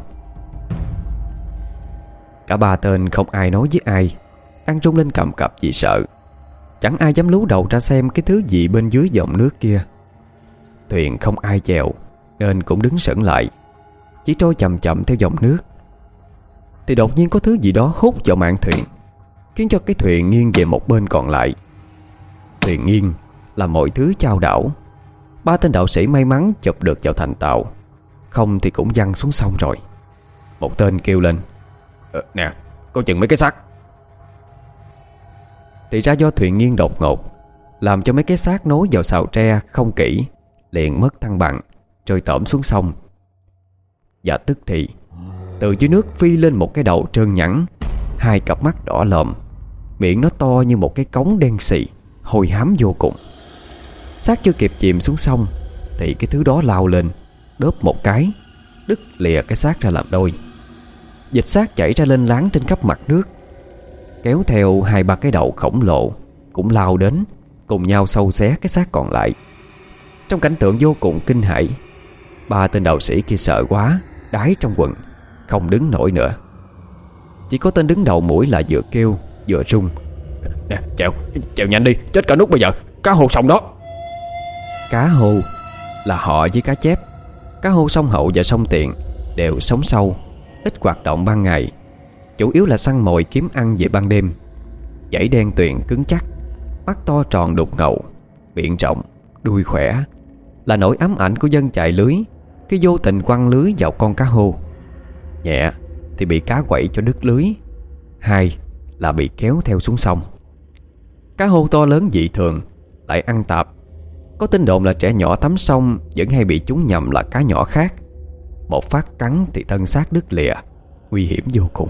Cả ba tên không ai nói với ai, đang rung lên cầm cập vì sợ. Chẳng ai dám lú đầu ra xem cái thứ gì bên dưới dòng nước kia. Thuyền không ai chèo nên cũng đứng sững lại, chỉ trôi chậm chậm theo dòng nước. Thì đột nhiên có thứ gì đó hút vào mạn thuyền, khiến cho cái thuyền nghiêng về một bên còn lại. Thuyền nghiêng là mọi thứ chao đảo. Ba tên đạo sĩ may mắn chụp được vào thành tàu, không thì cũng văng xuống sông rồi. Một tên kêu lên: ờ, Nè, coi chừng mấy cái xác. Thì ra do thuyền nghiêng đột ngột, làm cho mấy cái xác nối vào sào tre không kỹ, liền mất thăng bằng, rơi tỏm xuống sông. Và tức thì từ dưới nước phi lên một cái đầu trơn nhẵn, hai cặp mắt đỏ lòm, miệng nó to như một cái cống đen xì, hôi hám vô cùng. Xác chưa kịp chìm xuống sông thì cái thứ đó lao lên, đớp một cái, đứt lìa cái xác ra làm đôi. Dịch xác chảy ra lên láng trên khắp mặt nước, kéo theo hai ba cái đầu khổng lồ cũng lao đến, cùng nhau xâu xé cái xác còn lại. Trong cảnh tượng vô cùng kinh hãi, ba tên đạo sĩ kia sợ quá, đái trong quần, không đứng nổi nữa. Chỉ có tên đứng đầu mũi là vừa kêu vừa run: Nè, chèo, chèo nhanh đi, chết cả nút bây giờ, cá hô sông đó. Cá hô là họ với cá chép. Cá hô sông Hậu và sông Tiền đều sống sâu, ít hoạt động ban ngày, chủ yếu là săn mồi kiếm ăn về ban đêm. Dãy đen tuyền cứng chắc, mắt to tròn đục ngầu, miệng rộng, đuôi khỏe, là nỗi ám ảnh của dân chài lưới khi vô tình quăng lưới vào con cá hô. Nhẹ thì bị cá quậy cho đứt lưới, hai là bị kéo theo xuống sông. Cá hô to lớn dị thường, lại ăn tạp. Có tin đồn là trẻ nhỏ tắm sông vẫn hay bị chúng nhầm là cá nhỏ khác. Một phát cắn thì thân xác đứt lìa, nguy hiểm vô cùng.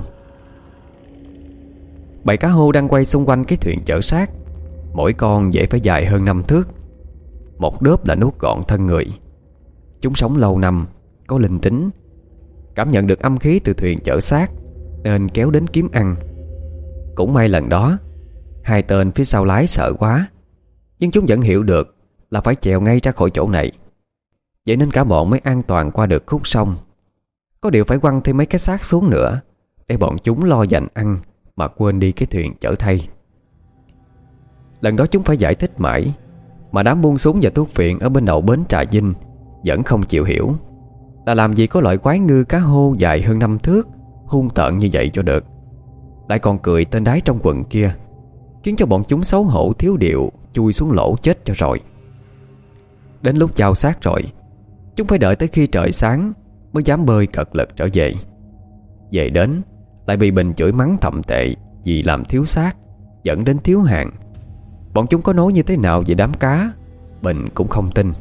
Bầy cá hô đang quay xung quanh cái thuyền chở xác, mỗi con dễ phải dài hơn năm thước. Một đớp là nuốt gọn thân người. Chúng sống lâu năm, có linh tính, cảm nhận được âm khí từ thuyền chở xác nên kéo đến kiếm ăn. Cũng may lần đó hai tên phía sau lái sợ quá, nhưng chúng vẫn hiểu được là phải chèo ngay ra khỏi chỗ này. Vậy nên cả bọn mới an toàn qua được khúc sông. Có điều phải quăng thêm mấy cái xác xuống nữa, để bọn chúng lo dành ăn mà quên đi cái thuyền chở thay. Lần đó chúng phải giải thích mãi, mà đám buôn súng và thuốc phiện ở bên đầu bến Trà Vinh vẫn không chịu hiểu là làm gì có loại quái ngư cá hô dài hơn năm thước hung tợn như vậy cho được. Lại còn cười tên đái trong quần kia, khiến cho bọn chúng xấu hổ thiếu điệu chui xuống lỗ chết cho rồi. Đến lúc chao xác rồi, chúng phải đợi tới khi trời sáng mới dám bơi cật lực trở về. Về đến lại bị Bình chửi mắng thậm tệ vì làm thiếu xác, dẫn đến thiếu hàng. Bọn chúng có nói như thế nào về đám cá, Bình cũng không tin.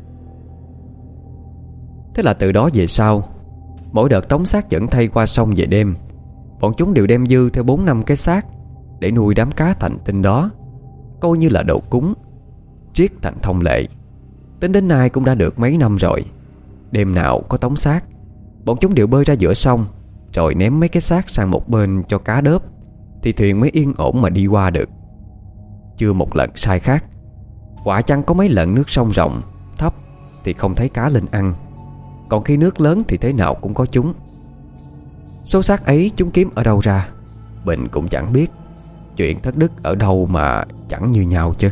Thế là từ đó về sau, mỗi đợt tống xác dẫn thay qua sông về đêm, bọn chúng đều đem dư theo bốn năm cái xác để nuôi đám cá thành tinh đó, coi như là đồ cúng, triết thành thông lệ. Tính đến nay cũng đã được mấy năm rồi. Đêm nào có tống xác, bọn chúng đều bơi ra giữa sông, rồi ném mấy cái xác sang một bên cho cá đớp, thì thuyền mới yên ổn mà đi qua được. Chưa một lần sai khác. Quả chăng có mấy lần nước sông rộng thấp thì không thấy cá lên ăn, còn khi nước lớn thì thế nào cũng có chúng. Số xác ấy chúng kiếm ở đâu ra, Bình cũng chẳng biết. Chuyện thất đức ở đâu mà chẳng như nhau chứ.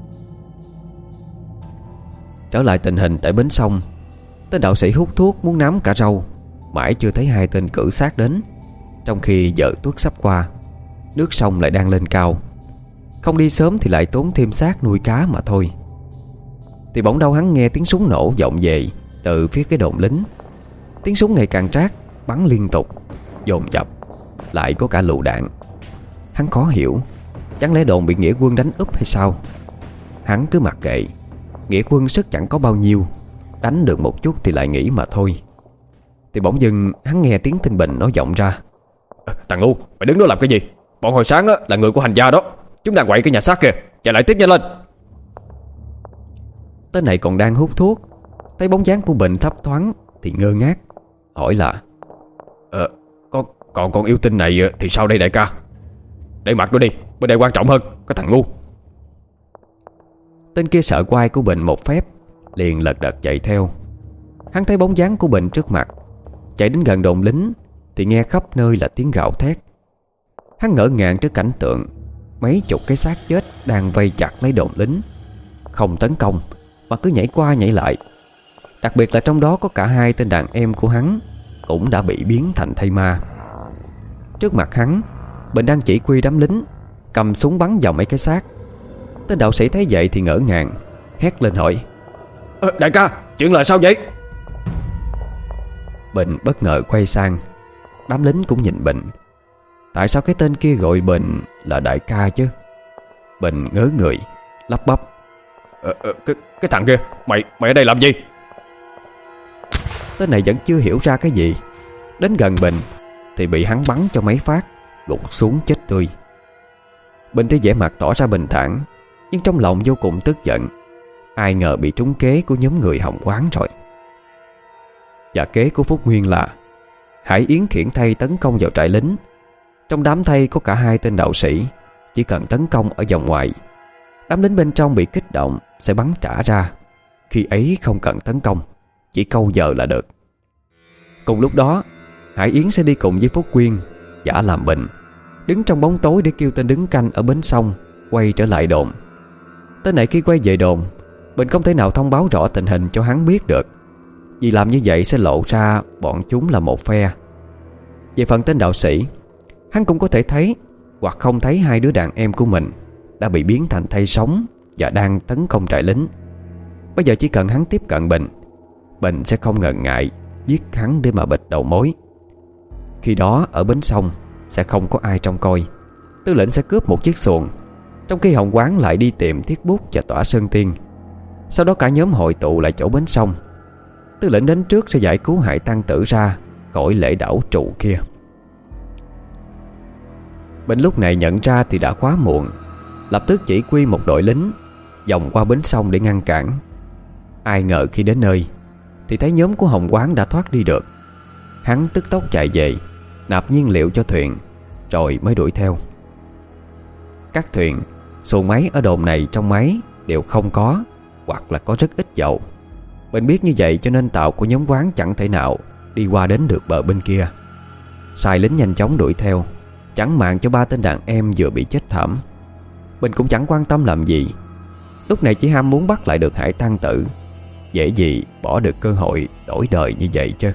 Trở lại tình hình tại bến sông, tên đạo sĩ hút thuốc muốn nắm cả râu, mãi chưa thấy hai tên cử xác đến. Trong khi giờ tuất sắp qua, nước sông lại đang lên cao, không đi sớm thì lại tốn thêm xác nuôi cá mà thôi. Thì bỗng đâu hắn nghe tiếng súng nổ vọng về từ phía cái đồn lính. Tiếng súng ngày càng trát, bắn liên tục, dồn dập, lại có cả lựu đạn. Hắn khó hiểu, chẳng lẽ đồn bị nghĩa quân đánh úp hay sao? Hắn cứ mặc kệ, nghĩa quân sức chẳng có bao nhiêu, đánh được một chút thì lại nghỉ mà thôi. Thì bỗng dưng hắn nghe tiếng Tinh Bình nói vọng ra: Thằng ngu, mày đứng đó làm cái gì? Bọn hồi sáng á, là người của hành gia đó. Chúng đang quậy cái nhà xác kìa, chạy lại tiếp nhanh lên. Tên này còn đang hút thuốc, thấy bóng dáng của Bình thấp thoáng thì ngơ ngác, hỏi là: Ờ, con, còn con yêu tinh này thì sao đây đại ca? Để mặc nó đi, bên đây quan trọng hơn, có thằng ngu. Tên kia sợ quai của Bình một phép, liền lật đật chạy theo. Hắn thấy bóng dáng của Bình trước mặt, chạy đến gần đồn lính thì nghe khắp nơi là tiếng gào thét. Hắn ngỡ ngàng trước cảnh tượng mấy chục cái xác chết đang vây chặt lấy đồn lính, không tấn công mà cứ nhảy qua nhảy lại. Đặc biệt là trong đó có cả hai tên đàn em của hắn cũng đã bị biến thành thây ma. Trước mặt hắn, Bình đang chỉ huy đám lính cầm súng bắn vào mấy cái xác. Tên đạo sĩ thấy vậy thì ngỡ ngàng, hét lên hỏi: ờ, Đại ca, chuyện là sao vậy? Bình bất ngờ quay sang. Đám lính cũng nhìn Bình. Tại sao cái tên kia gọi Bình là đại ca chứ? Bình ngớ người, lắp bắp: ờ, ờ, cái, cái thằng kia, mày mày ở đây làm gì? Tên này vẫn chưa hiểu ra cái gì. Đến gần Bình thì bị hắn bắn cho mấy phát, gục xuống chết tươi. Bình thì vẻ mặt tỏ ra bình thản, nhưng trong lòng vô cùng tức giận. Ai ngờ bị trúng kế của nhóm người Hồng Quán rồi. Và kế của Phúc Nguyên là Hải Yến khiển thây tấn công vào trại lính. Trong đám thây có cả hai tên đạo sĩ, chỉ cần tấn công ở vòng ngoài, đám lính bên trong bị kích động sẽ bắn trả ra. Khi ấy không cần tấn công, chỉ câu giờ là được. Cùng lúc đó, Hải Yến sẽ đi cùng với Phúc Nguyên giả làm Bình, đứng trong bóng tối để kêu tên đứng canh ở bến sông quay trở lại đồn. Tên này khi quay về đồn, Bình không thể nào thông báo rõ tình hình cho hắn biết được, vì làm như vậy sẽ lộ ra bọn chúng là một phe. Về phần tên đạo sĩ, hắn cũng có thể thấy hoặc không thấy hai đứa đàn em của mình đã bị biến thành thây sống và đang tấn công trại lính. Bây giờ chỉ cần hắn tiếp cận Bình, Bình sẽ không ngần ngại giết hắn để mà bịt đầu mối. Khi đó ở bến sông sẽ không có ai trông coi. Tư lệnh sẽ cướp một chiếc xuồng, trong khi Hồng Quán lại đi tìm Thiết Bút và Tỏa Sơn Tiên. Sau đó cả nhóm hội tụ lại chỗ bến sông. Tư lệnh đến trước sẽ giải cứu Hải Tăng Tử ra khỏi lễ đảo trụ kia. Bình lúc này nhận ra thì đã quá muộn, lập tức chỉ huy một đội lính vòng qua bến sông để ngăn cản. Ai ngờ khi đến nơi thì thấy nhóm của Hồng Quán đã thoát đi được. Hắn tức tốc chạy về, nạp nhiên liệu cho thuyền, rồi mới đuổi theo. Các thuyền, xuồng máy ở đồn này trong máy đều không có, hoặc là có rất ít dầu. Bình biết như vậy cho nên tàu của nhóm Quán chẳng thể nào đi qua đến được bờ bên kia. Sai lính nhanh chóng đuổi theo, chẳng màng cho ba tên đàn em vừa bị chết thảm. Bình cũng chẳng quan tâm làm gì, lúc này chỉ ham muốn bắt lại được Hải Tăng Tử. Dễ gì bỏ được cơ hội đổi đời như vậy chứ.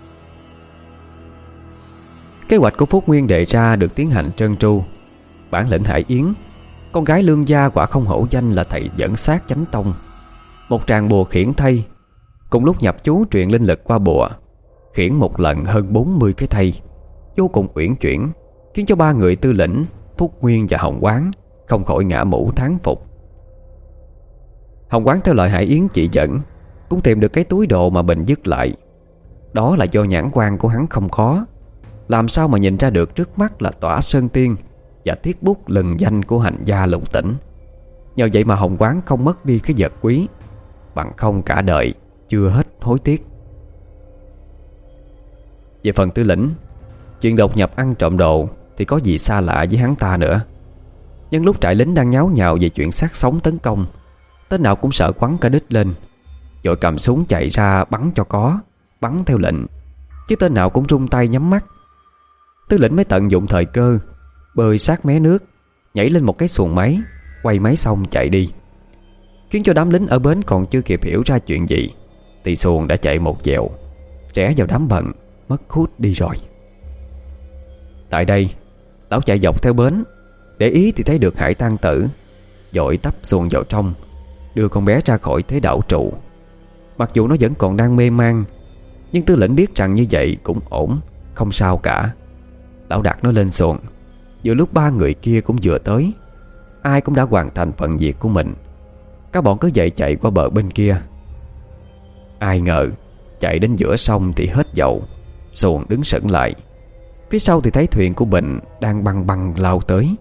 Kế hoạch của Phúc Nguyên đề ra được tiến hành trơn tru. Bản lĩnh Hải Yến, con gái lương gia quả không hổ danh là thầy dẫn xác chánh tông, một tràng bùa khiển thây, cùng lúc nhập chú truyền linh lực qua bùa, khiển một lần hơn bốn mươi cái thây, vô cùng uyển chuyển, khiến cho ba người Tư lĩnh, Phúc Nguyên và Hồng Quán không khỏi ngã mũ thán phục. Hồng Quán theo lời Hải Yến chỉ dẫn cũng tìm được cái túi đồ mà Bình dứt lại. Đó là do nhãn quan của hắn không khó, làm sao mà nhìn ra được trước mắt là Tỏa Sơn Tiên và Thiết Bút lừng danh của hành gia Lục Tỉnh. Nhờ vậy mà Hồng Quán không mất đi cái vật quý, bằng không cả đời chưa hết hối tiếc. Về phần Tư lĩnh, Chuyện đột nhập ăn trộm đồ thì có gì xa lạ với hắn ta nữa. Nhưng lúc trại lính đang nháo nhào về chuyện xác sống tấn công, tên nào cũng sợ quắn cả đít lên, rồi cầm súng chạy ra bắn cho có, bắn theo lệnh, chứ tên nào cũng rung tay nhắm mắt. Tư lĩnh mới tận dụng thời cơ, bơi sát mé nước, nhảy lên một cái xuồng máy, quay máy xong chạy đi, khiến cho đám lính ở bến còn chưa kịp hiểu ra chuyện gì thì xuồng đã chạy một dẹo rẽ vào đám bận, mất hút đi rồi. Tại đây, lão chạy dọc theo bến, để ý thì thấy được Hải tang tử, vội tấp xuồng vào trong, đưa con bé ra khỏi thế đảo trụ. Mặc dù nó vẫn còn đang mê man, nhưng Tư lĩnh biết rằng như vậy cũng ổn, không sao cả. Lão đặt nó lên xuồng, vừa lúc ba người kia cũng vừa tới. Ai cũng đã hoàn thành phần việc của mình. Các bọn cứ vậy chạy qua bờ bên kia. Ai ngờ chạy đến giữa sông thì hết dầu, xuồng đứng sững lại. Phía sau thì thấy thuyền của Bình đang băng băng lao tới.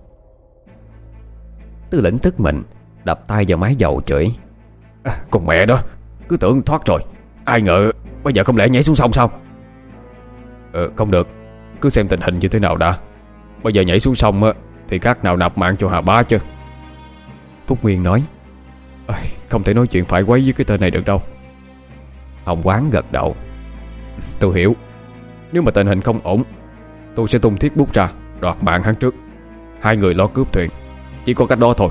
Tư lĩnh tức mình, đập tay vào máy dầu chửi: à, con mẹ đó, cứ tưởng thoát rồi, ai ngờ bây giờ không lẽ nhảy xuống sông sao? Ờ, không được, cứ xem tình hình như thế nào đã. Bây giờ nhảy xuống sông á, thì khác nào nạp mạng cho Hà Bá chứ. Phúc Nguyên nói: à, không thể nói chuyện phải quấy với cái tên này được đâu. Hồng Quán gật đầu: tôi hiểu. Nếu mà tình hình không ổn, tôi sẽ tung thiết bút ra đoạt mạng hắn trước. Hai người lo cướp thuyền, chỉ có cách đó thôi.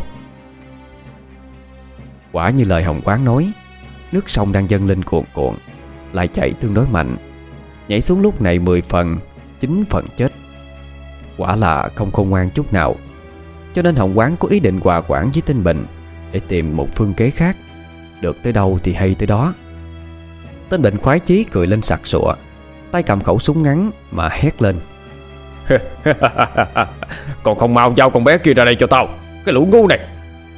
Quả như lời Hồng Quán nói, nước sông đang dâng lên cuồn cuộn, lại chảy tương đối mạnh. Nhảy xuống lúc này mười phần, chín phần chết. Quả là không khôn ngoan chút nào. Cho nên Hồng Quán có ý định hòa quản với Tinh Bình để tìm một phương kế khác. Được tới đâu thì hay tới đó. Tinh Bình khoái chí cười lên sặc sụa, tay cầm khẩu súng ngắn mà hét lên: còn không mau giao con bé kia ra đây cho tao, cái lũ ngu này.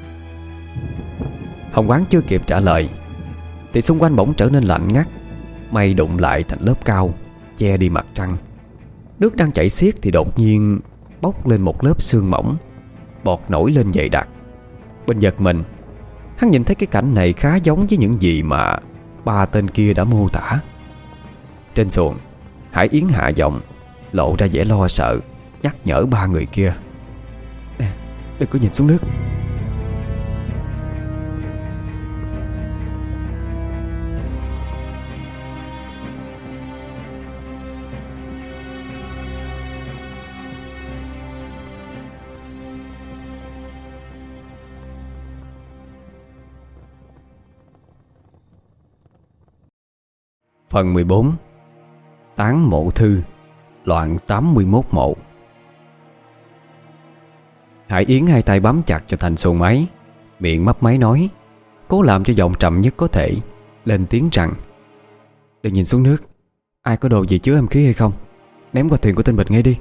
Hồng Quán chưa kịp trả lời thì xung quanh bỗng trở nên lạnh ngắt. Mây đụng lại thành lớp cao, che đi mặt trăng. Nước đang chảy xiết thì đột nhiên bốc lên một lớp sương mỏng, bọt nổi lên dày đặc. Bình giật mình, hắn nhìn thấy cái cảnh này khá giống với những gì mà ba tên kia đã mô tả. Trên xuồng, Hải Yến hạ giọng, lộ ra vẻ lo sợ, nhắc nhở ba người kia: nè, đừng có nhìn xuống nước. Phần mười bốn. Tán mộ thư, loạn tám mươi mốt mộ. Hải Yến hai tay bám chặt cho thành xuồng máy, miệng mấp máy nói, cố làm cho giọng trầm nhất có thể, lên tiếng rằng: đừng nhìn xuống nước, ai có đồ gì chứa âm khí hay không, ném qua thuyền của Tinh Bình ngay đi.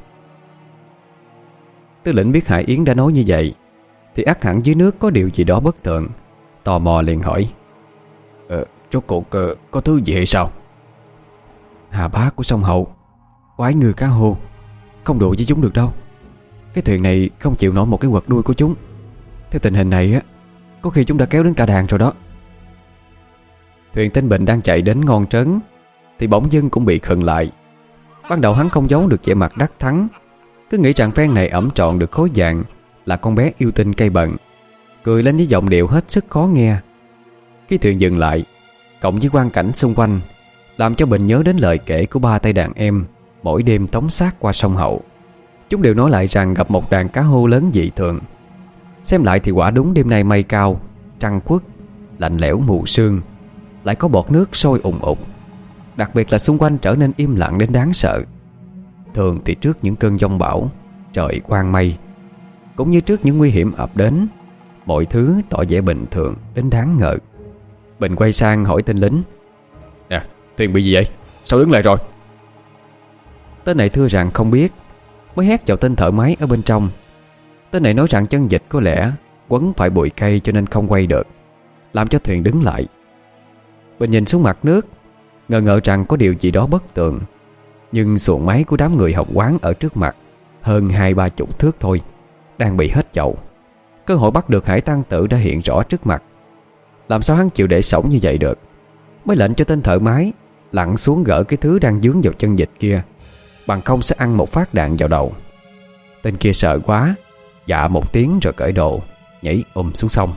Tư lĩnh biết Hải Yến đã nói như vậy thì ắt hẳn dưới nước có điều gì đó bất thường, tò mò liền hỏi: Ờ, rốt cuộc uh, có thứ gì hay sao? Hà bá của sông Hậu, quái ngư cá hô, không đùa với chúng được đâu. Cái thuyền này không chịu nổi một cái quật đuôi của chúng. Theo tình hình này á, có khi chúng đã kéo đến cả đàn rồi đó. Thuyền Tinh Bình đang chạy đến ngon trớn thì bỗng dưng cũng bị khựng lại. Ban đầu hắn không giấu được vẻ mặt đắc thắng, cứ nghĩ rằng phen này ẵm trọn được khối vàng là con bé yêu tinh cây bận, cười lên với giọng điệu hết sức khó nghe. Khi thuyền dừng lại, cộng với quang cảnh xung quanh, làm cho Bình nhớ đến lời kể của ba tay đàn em mỗi đêm tống xác qua sông Hậu. Chúng đều nói lại rằng gặp một đàn cá hô lớn dị thường. Xem lại thì quả đúng đêm nay mây cao, trăng khuất, lạnh lẽo mù sương, lại có bọt nước sôi ùng ục. Đặc biệt là xung quanh trở nên im lặng đến đáng sợ. Thường thì trước những cơn giông bão, trời quang mây, cũng như trước những nguy hiểm ập đến, mọi thứ tỏ vẻ bình thường đến đáng ngờ. Bình quay sang hỏi tên lính: Nè, thuyền bị gì vậy? Sao đứng lại rồi? Tên này thưa rằng không biết, mới hét vào tên thợ máy ở bên trong. Tên này nói rằng chân vịt có lẽ quấn phải bụi cây cho nên không quay được, làm cho thuyền đứng lại. Bình nhìn xuống mặt nước, ngờ ngợ rằng có điều gì đó bất tường. Nhưng xuồng máy của đám người học quán ở trước mặt, hơn hai ba chục thước thôi, đang bị hết chậu. Cơ hội bắt được Hải Tăng Tử đã hiện rõ trước mặt. Làm sao hắn chịu để sõng như vậy được, mới lệnh cho tên thợ máy lặn xuống gỡ cái thứ đang dướng vào chân vịt kia, bằng không sẽ ăn một phát đạn vào đầu. Tên kia sợ quá, dạ một tiếng rồi cởi đồ, nhảy ùm xuống sông.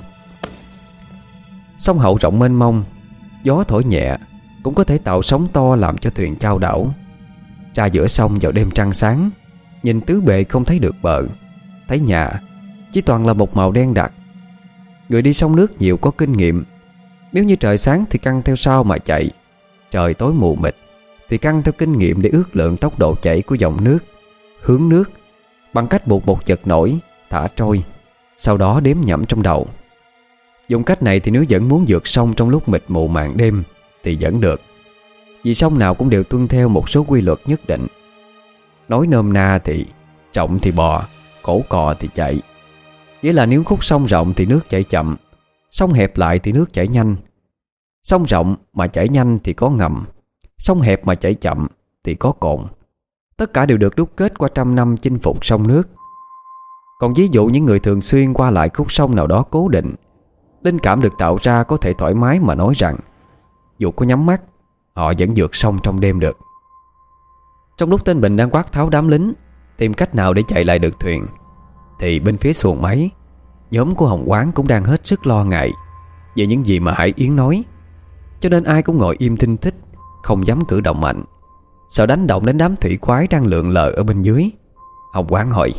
Sông Hậu rộng mênh mông, gió thổi nhẹ cũng có thể tạo sóng to làm cho thuyền chao đảo. Ra giữa sông vào đêm trăng sáng, nhìn tứ bề không thấy được bờ, thấy nhà chỉ toàn là một màu đen đặc. Người đi sông nước nhiều có kinh nghiệm, nếu như trời sáng thì căng theo sau mà chạy, trời tối mù mịt thì căng theo kinh nghiệm để ước lượng tốc độ chảy của dòng nước, hướng nước, bằng cách buộc một vật nổi, thả trôi, sau đó đếm nhẩm trong đầu. Dùng cách này thì nếu vẫn muốn vượt sông trong lúc mịt mù màn đêm thì vẫn được, vì sông nào cũng đều tuân theo một số quy luật nhất định. Nói nôm na thì rộng thì bò, cổ cò thì chạy. Nghĩa là nếu khúc sông rộng thì nước chảy chậm, sông hẹp lại thì nước chảy nhanh. Sông rộng mà chảy nhanh thì có ngầm, sông hẹp mà chảy chậm thì có cồn. Tất cả đều được đúc kết qua trăm năm chinh phục sông nước. Còn ví dụ những người thường xuyên qua lại khúc sông nào đó cố định, linh cảm được tạo ra có thể thoải mái mà nói rằng dù có nhắm mắt, họ vẫn vượt sông trong đêm được. Trong lúc tên Bình đang quát tháo đám lính tìm cách nào để chạy lại được thuyền, thì bên phía xuồng máy, nhóm của Hồng Quán cũng đang hết sức lo ngại về những gì mà Hải Yến nói. Cho nên ai cũng ngồi im thinh thích, không dám cử động mạnh, sợ đánh động đến đám thủy quái đang lượn lờ ở bên dưới. Hồng Quán hỏi: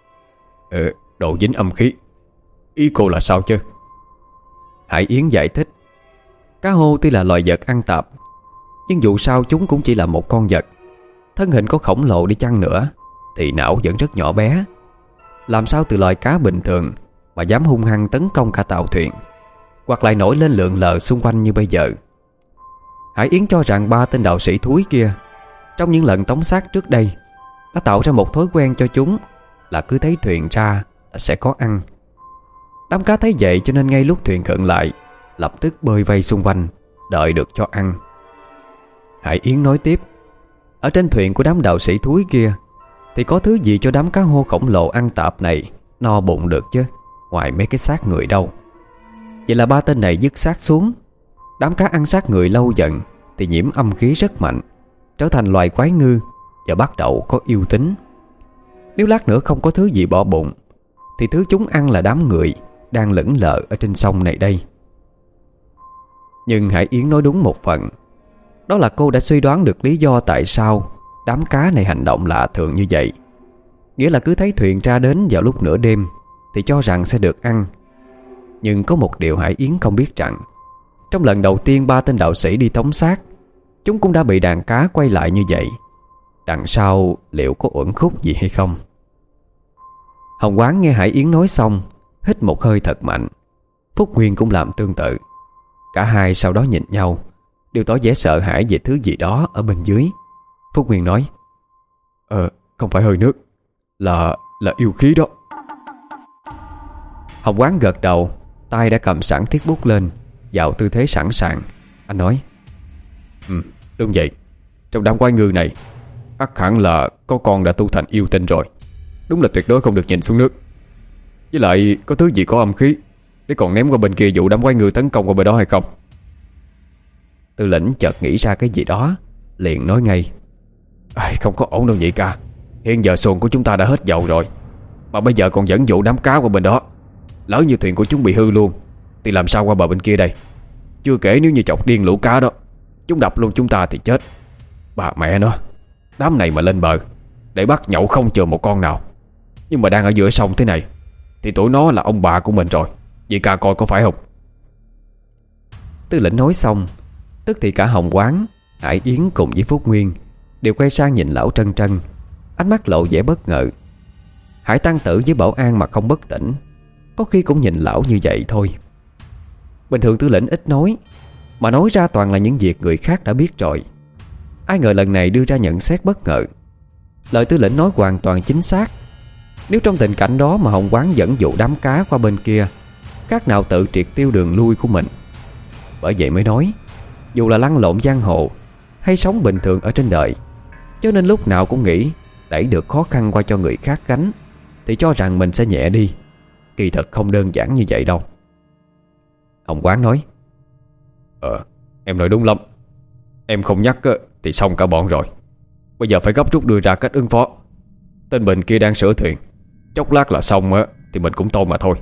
Ờ, độ dính âm khí, ý cô là sao chứ? Hải Yến giải thích: Cá hô tuy là loài vật ăn tạp, nhưng dù sao chúng cũng chỉ là một con vật. Thân hình có khổng lồ đi chăng nữa thì não vẫn rất nhỏ bé. Làm sao từ loài cá bình thường mà dám hung hăng tấn công cả tàu thuyền, hoặc lại nổi lên lượn lờ xung quanh như bây giờ. Hải Yến cho rằng ba tên đạo sĩ thúi kia trong những lần tống xác trước đây đã tạo ra một thói quen cho chúng là cứ thấy thuyền ra là sẽ có ăn. Đám cá thấy vậy cho nên ngay lúc thuyền khựng lại, lập tức bơi vây xung quanh, đợi được cho ăn. Hải Yến nói tiếp: Ở trên thuyền của đám đạo sĩ thúi kia thì có thứ gì cho đám cá hô khổng lồ ăn tạp này no bụng được chứ, ngoài mấy cái xác người đâu. Vậy là ba tên này dứt xác xuống. Đám cá ăn xác người lâu dần thì nhiễm âm khí rất mạnh, trở thành loài quái ngư và bắt đầu có yêu tính. Nếu lát nữa không có thứ gì bỏ bụng thì thứ chúng ăn là đám người đang lững lờ ở trên sông này đây. Nhưng Hải Yến nói đúng một phần, đó là cô đã suy đoán được lý do tại sao đám cá này hành động lạ thường như vậy. Nghĩa là cứ thấy thuyền ra đến vào lúc nửa đêm thì cho rằng sẽ được ăn. Nhưng có một điều Hải Yến không biết rằng trong lần đầu tiên ba tên đạo sĩ đi tống xác, chúng cũng đã bị đàn cá quay lại như vậy. Đằng sau liệu có uẩn khúc gì hay không? Hồng Quán nghe Hải Yến nói xong, hít một hơi thật mạnh. Phúc Nguyên cũng làm tương tự. Cả hai sau đó nhìn nhau, đều tỏ vẻ sợ hãi về thứ gì đó ở bên dưới. Phúc Nguyên nói: Ờ, không phải hơi nước, Là là yêu khí đó. Hồng Quán gật đầu, tay đã cầm sẵn thiết bút lên, vào tư thế sẵn sàng. Anh nói: Ừ, đúng vậy. Trong đám quái ngư này ắt hẳn là có con đã tu thành yêu tinh rồi. Đúng là tuyệt đối không được nhìn xuống nước. Với lại có thứ gì có âm khí để còn ném qua bên kia dụ đám quái ngư tấn công qua bên đó hay không? Tư lĩnh chợt nghĩ ra cái gì đó, liền nói ngay: À, không có ổn đâu nhị ca. Hiện giờ xuồng của chúng ta đã hết dầu rồi, mà bây giờ còn dẫn dụ đám cá qua bên đó. Lỡ như thuyền của chúng bị hư luôn thì làm sao qua bờ bên kia đây? Chưa kể nếu như chọc điên lũ cá đó, chúng đập luôn chúng ta thì chết. Bà mẹ nó, đám này mà lên bờ để bắt nhậu không chừa một con nào. Nhưng mà đang ở giữa sông thế này thì tụi nó là ông bà của mình rồi. Nhị ca coi có phải không? Tư lĩnh nói xong, tức thì cả Hồng Quán, Hải Yến cùng với Phúc Nguyên đều quay sang nhìn lão Trân Trân, ánh mắt lộ vẻ bất ngờ. Hải Tăng Tử với Bảo An mà không bất tỉnh, có khi cũng nhìn lão như vậy thôi. Bình thường Tư lĩnh ít nói, mà nói ra toàn là những việc người khác đã biết rồi. Ai ngờ lần này đưa ra nhận xét bất ngờ. Lời Tư lĩnh nói hoàn toàn chính xác. Nếu trong tình cảnh đó mà Hồng Quán dẫn dụ đám cá qua bên kia, khác nào tự triệt tiêu đường lui của mình. Bởi vậy mới nói, dù là lăn lộn giang hồ hay sống bình thường ở trên đời, cho nên lúc nào cũng nghĩ đẩy được khó khăn qua cho người khác gánh thì cho rằng mình sẽ nhẹ đi. Kỳ thật không đơn giản như vậy đâu. Hồng Quán nói: Ờ, em nói đúng lắm. Em không nhắc thì xong cả bọn rồi. Bây giờ phải gấp rút đưa ra cách ứng phó. Tên Bình kia đang sửa thuyền, chốc lát là xong á thì mình cũng tôm mà thôi.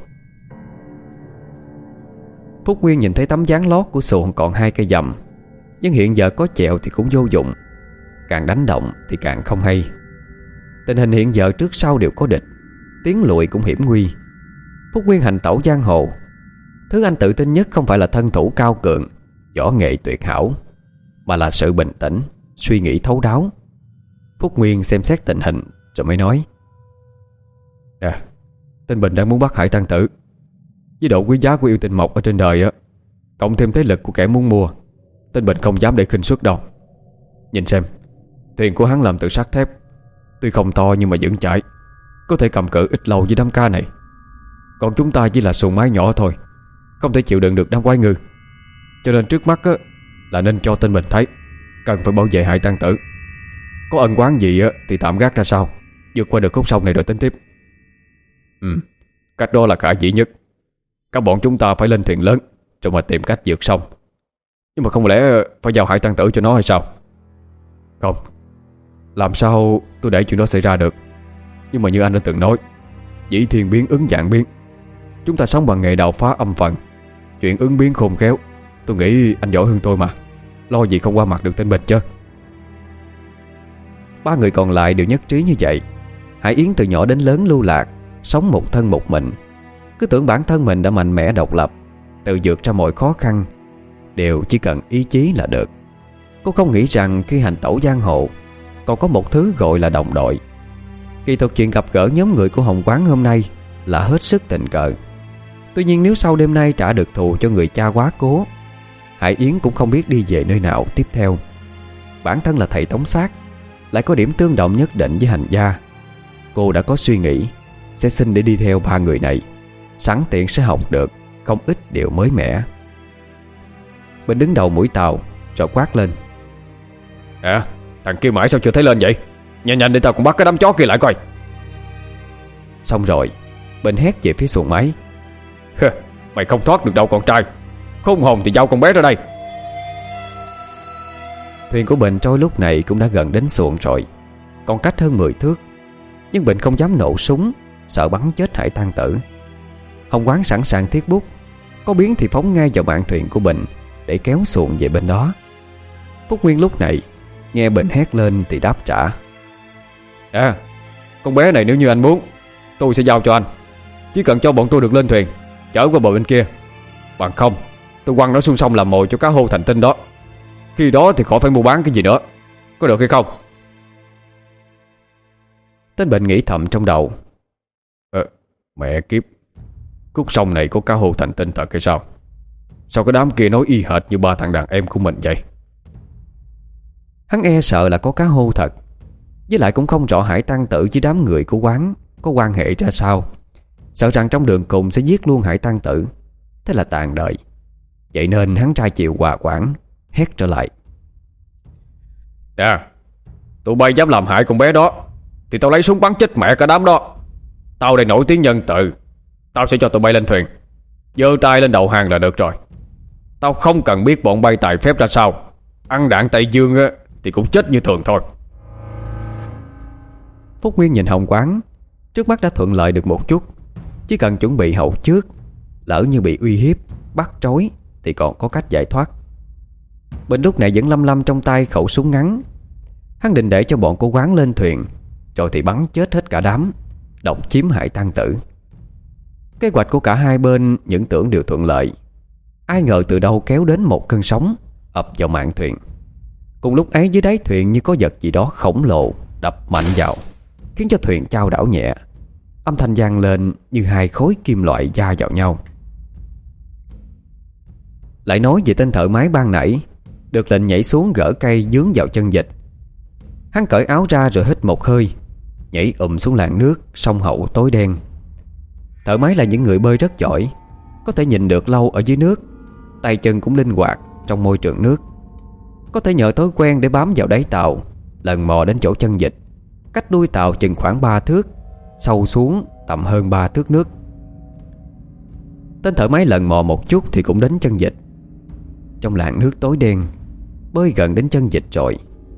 Phúc Nguyên nhìn thấy tấm ván lót của xuồng còn hai cây dầm, nhưng hiện giờ có chèo thì cũng vô dụng, càng đánh động thì càng không hay. Tình hình hiện giờ trước sau đều có địch, tiến lùi cũng hiểm nguy. Phúc Nguyên hành tẩu giang hồ, thứ anh tự tin nhất không phải là thân thủ cao cường, võ nghệ tuyệt hảo, mà là sự bình tĩnh, suy nghĩ thấu đáo. Phúc Nguyên xem xét tình hình rồi mới nói: Nè, tên Bình đang muốn bắt Hải Tăng Tử. Với độ quý giá của yêu tinh mộc ở trên đời á, cộng thêm thế lực của kẻ muốn mua, tên Bình không dám để khinh suất đâu. Nhìn xem, thuyền của hắn làm từ sắt thép, tuy không to nhưng mà vững chãi, có thể cầm cự ít lâu với đám ca này. Còn chúng ta chỉ là xuồng máy nhỏ thôi, không thể chịu đựng được đám quái ngư. Cho nên trước mắt á, là nên cho tên Bình thấy cần phải bảo vệ Hải Tăng Tử. Có ân oán gì á thì tạm gác ra sau, vượt qua được khúc sông này rồi tính tiếp. Ừ, cách đó là khả dĩ nhất. Các bọn chúng ta phải lên thuyền lớn rồi mà tìm cách vượt sông. Nhưng mà không lẽ phải giao Hải Tăng Tử cho nó hay sao? Không, làm sao tôi để chuyện đó xảy ra được. Nhưng mà như anh đã từng nói, dĩ thiên biến ứng dạng biến. Chúng ta sống bằng nghề đào phá âm phần, chuyện ứng biến khôn khéo. Tôi nghĩ anh giỏi hơn tôi mà, lo gì không qua mặt được tên Bình chứ. Ba người còn lại đều nhất trí như vậy. Hải Yến từ nhỏ đến lớn lưu lạc, sống một thân một mình, cứ tưởng bản thân mình đã mạnh mẽ độc lập, tự vượt ra mọi khó khăn, đều chỉ cần ý chí là được. Cô không nghĩ rằng khi hành tẩu giang hồ còn có một thứ gọi là đồng đội. Kỳ thực chuyện gặp gỡ nhóm người của Hồng Quán hôm nay là hết sức tình cờ. Tuy nhiên nếu sau đêm nay trả được thù cho người cha quá cố, Hải Yến cũng không biết đi về nơi nào tiếp theo. Bản thân là thầy tống sát, lại có điểm tương đồng nhất định với hành gia. Cô đã có suy nghĩ sẽ xin để đi theo ba người này, sẵn tiện sẽ học được không ít điều mới mẻ. Bình đứng đầu mũi tàu rồi quát lên: À, thằng kia mãi sao chưa thấy lên vậy? Nhanh nhanh để tao cũng bắt cái đám chó kia lại coi. Xong rồi Bình hét về phía xuồng máy: Mày không thoát được đâu con trai, khôn hồn thì giao con bé ra đây. Thuyền của Bình trôi lúc này cũng đã gần đến xuồng rồi, còn cách hơn mười thước. Nhưng Bình không dám nổ súng, sợ bắn chết Hải Tăng Tử. Hồng Quán sẵn sàng thiết bút, có biến thì phóng ngay vào mạn thuyền của Bình để kéo xuồng về bên đó. Phúc Nguyên lúc này nghe Bình hét lên thì đáp trả: À, con bé này nếu như anh muốn, tôi sẽ giao cho anh. Chỉ cần cho bọn tôi được lên thuyền, chở qua bờ bên kia. Bằng không, tôi quăng nó xuống sông làm mồi cho cá hô thành tinh đó. Khi đó thì khỏi phải mua bán cái gì nữa. Có được hay không? Tên Bình nghĩ thầm trong đầu: Ờ, mẹ kiếp, khúc sông này có cá hô thành tinh thật hay sao? Sao cái đám kia nói y hệt như ba thằng đàn em của mình vậy? Hắn e sợ là có cá hô thật, với lại cũng không rõ Hải Tăng Tử với đám người của quán có quan hệ ra sao, sợ rằng trong đường cùng sẽ giết luôn Hải Tăng Tử, thế là tàn đời. Vậy nên hắn trai chịu hòa quản, hét trở lại: Nè, tụi bay dám làm hại con bé đó thì tao lấy súng bắn chết mẹ cả đám đó. Tao đây nổi tiếng nhân từ, tao sẽ cho tụi bay lên thuyền, giơ tay lên đầu hàng là được rồi. Tao không cần biết bọn bay tài phép ra sao, ăn đạn Tây Dương á thì cũng chết như thường thôi. Phúc Nguyên nhìn Hồng Quán, trước mắt đã thuận lợi được một chút, chỉ cần chuẩn bị hậu trước, lỡ như bị uy hiếp, bắt trói thì còn có cách giải thoát. Bình lúc này vẫn lăm lăm trong tay khẩu súng ngắn. Hắn định để cho bọn cô Quán lên thuyền, rồi thì bắn chết hết cả đám, độc chiếm Hải Tăng Tử. Kế hoạch của cả hai bên những tưởng đều thuận lợi, ai ngờ từ đâu kéo đến một cơn sóng ập vào mạn thuyền. Cùng lúc ấy dưới đáy thuyền như có vật gì đó khổng lồ đập mạnh vào, khiến cho thuyền chao đảo nhẹ. Âm thanh vang lên như hai khối kim loại va vào nhau. Lại nói về tên thợ máy ban nãy, được lệnh nhảy xuống gỡ cây dướng vào chân vịt. Hắn cởi áo ra rồi hít một hơi, nhảy ụm xuống làn nước sông Hậu tối đen. Thợ máy là những người bơi rất giỏi, có thể nhìn được lâu ở dưới nước, tay chân cũng linh hoạt trong môi trường nước. Có thể nhờ thói quen để bám vào đáy tàu, lần mò đến chỗ chân vịt, cách đuôi tàu chừng khoảng ba thước, sâu xuống tầm hơn ba thước nước. Tên thợ máy lần mò một chút thì cũng đến chân vịt. Trong làn nước tối đen, bơi gần đến chân vịt rồi,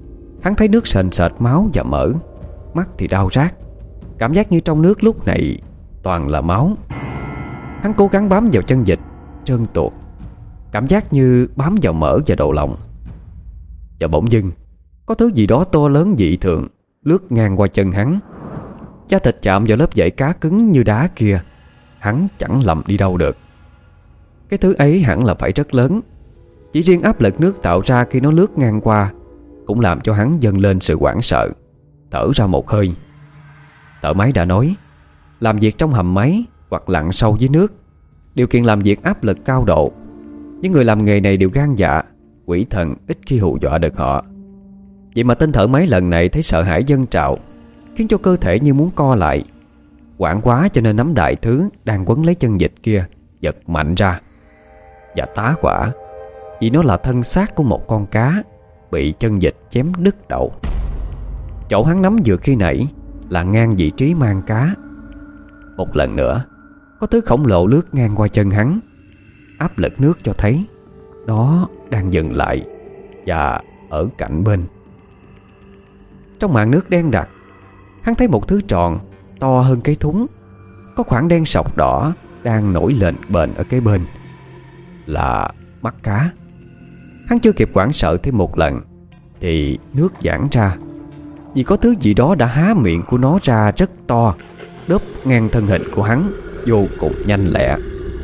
Hắn thấy nước sền sệt máu và mỡ, mắt thì đau rát, cảm giác như trong nước lúc này toàn là máu. Hắn cố gắng bám vào chân vịt trơn tuột, cảm giác như bám vào mỡ và độ lòng. Và bỗng dưng có thứ gì đó to lớn dị thường lướt ngang qua chân hắn. Da thịt chạm vào lớp vảy cá cứng như đá kia, hắn chẳng lầm đi đâu được. Cái thứ ấy hẳn là phải rất lớn. Chỉ riêng áp lực nước tạo ra khi nó lướt ngang qua cũng làm cho hắn dâng lên sự hoảng sợ, thở ra một hơi. Thợ máy đã nói, làm việc trong hầm máy hoặc lặn sâu dưới nước, điều kiện làm việc áp lực cao độ. Những người làm nghề này đều gan dạ, quỷ thần ít khi hù dọa được họ. Vậy mà tên thợ máy lần này thấy sợ hãi dâng trào, khiến cho cơ thể như muốn co lại. Hoảng quá cho nên nắm đại thứ đang quấn lấy chân vịt kia giật mạnh ra. Và tá hỏa, vì nó là thân xác của một con cá bị chân vịt chém đứt đầu. Chỗ hắn nắm vừa khi nãy là ngang vị trí mang cá. Một lần nữa, có thứ khổng lồ lướt ngang qua chân hắn. Áp lực nước cho thấy nó đang dừng lại và ở cạnh bên. Trong màn nước đen đặc, hắn thấy một thứ tròn to hơn cái thúng, có khoảng đen sọc đỏ đang nổi lên bền ở kế bên. Là mắt cá. Hắn chưa kịp hoảng sợ thêm một lần thì nước giãn ra, vì có thứ gì đó đã há miệng của nó ra rất to, đớp ngang thân hình của hắn vô cùng nhanh lẹ.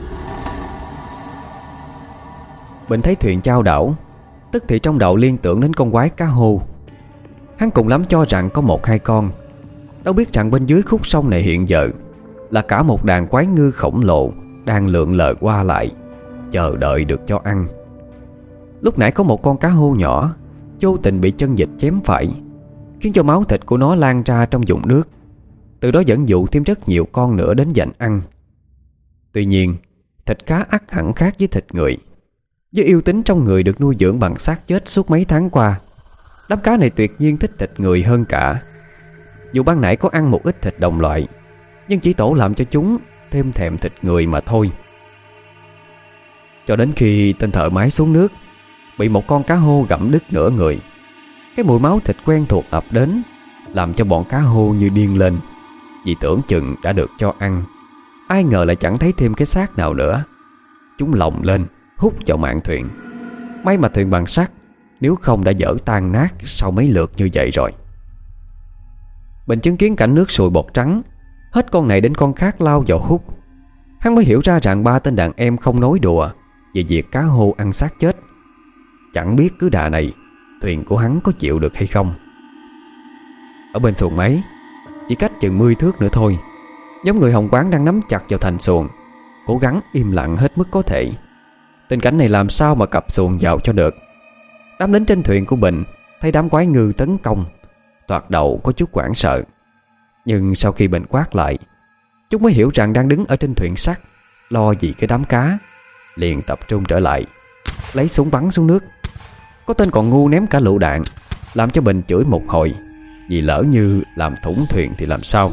Bình thấy thuyền chao đảo, tức thì trong đầu liên tưởng đến con quái cá hô. Hắn cùng lắm cho rằng có một hai con, đâu biết rằng bên dưới khúc sông này hiện giờ là cả một đàn quái ngư khổng lồ đang lượn lờ qua lại, chờ đợi được cho ăn. Lúc nãy có một con cá hô nhỏ vô tình bị chân vịt chém phải, khiến cho máu thịt của nó lan ra trong vùng nước, từ đó dẫn dụ thêm rất nhiều con nữa đến giành ăn. Tuy nhiên, thịt cá ắt hẳn khác với thịt người. Với yêu tính trong người được nuôi dưỡng bằng xác chết suốt mấy tháng qua, đám cá này tuyệt nhiên thích thịt người hơn cả. Dù ban nãy có ăn một ít thịt đồng loại, nhưng chỉ tổ làm cho chúng thêm thèm thịt người mà thôi. Cho đến khi tên thợ máy xuống nước, bị một con cá hô gặm đứt nửa người. Cái mùi máu thịt quen thuộc ập đến, làm cho bọn cá hô như điên lên, vì tưởng chừng đã được cho ăn. Ai ngờ lại chẳng thấy thêm cái xác nào nữa. Chúng lồng lên hút vào mạn thuyền. May mà thuyền bằng sắt, nếu không đã dở tan nát sau mấy lượt như vậy rồi. Bình chứng kiến cảnh nước sùi bọt trắng, hết con này đến con khác lao vào hút. Hắn mới hiểu ra rằng ba tên đàn em không nói đùa về việc cá hô ăn xác chết. Chẳng biết cứ đà này thuyền của hắn có chịu được hay không. Ở bên xuồng máy, chỉ cách chừng mười thước nữa thôi, nhóm người Hồng Quán đang nắm chặt vào thành xuồng, cố gắng im lặng hết mức có thể. Tình cảnh này làm sao mà cặp xuồng vào cho được. Đám lính trên thuyền của Bình thấy đám quái ngư tấn công, thoạt đầu có chút hoảng sợ. Nhưng sau khi Bình quát lại, chúng mới hiểu rằng đang đứng ở trên thuyền sắt, lo gì cái đám cá, liền tập trung trở lại, lấy súng bắn xuống nước. Có tên còn ngu ném cả lựu đạn, làm cho Bình chửi một hồi, vì lỡ như làm thủng thuyền thì làm sao.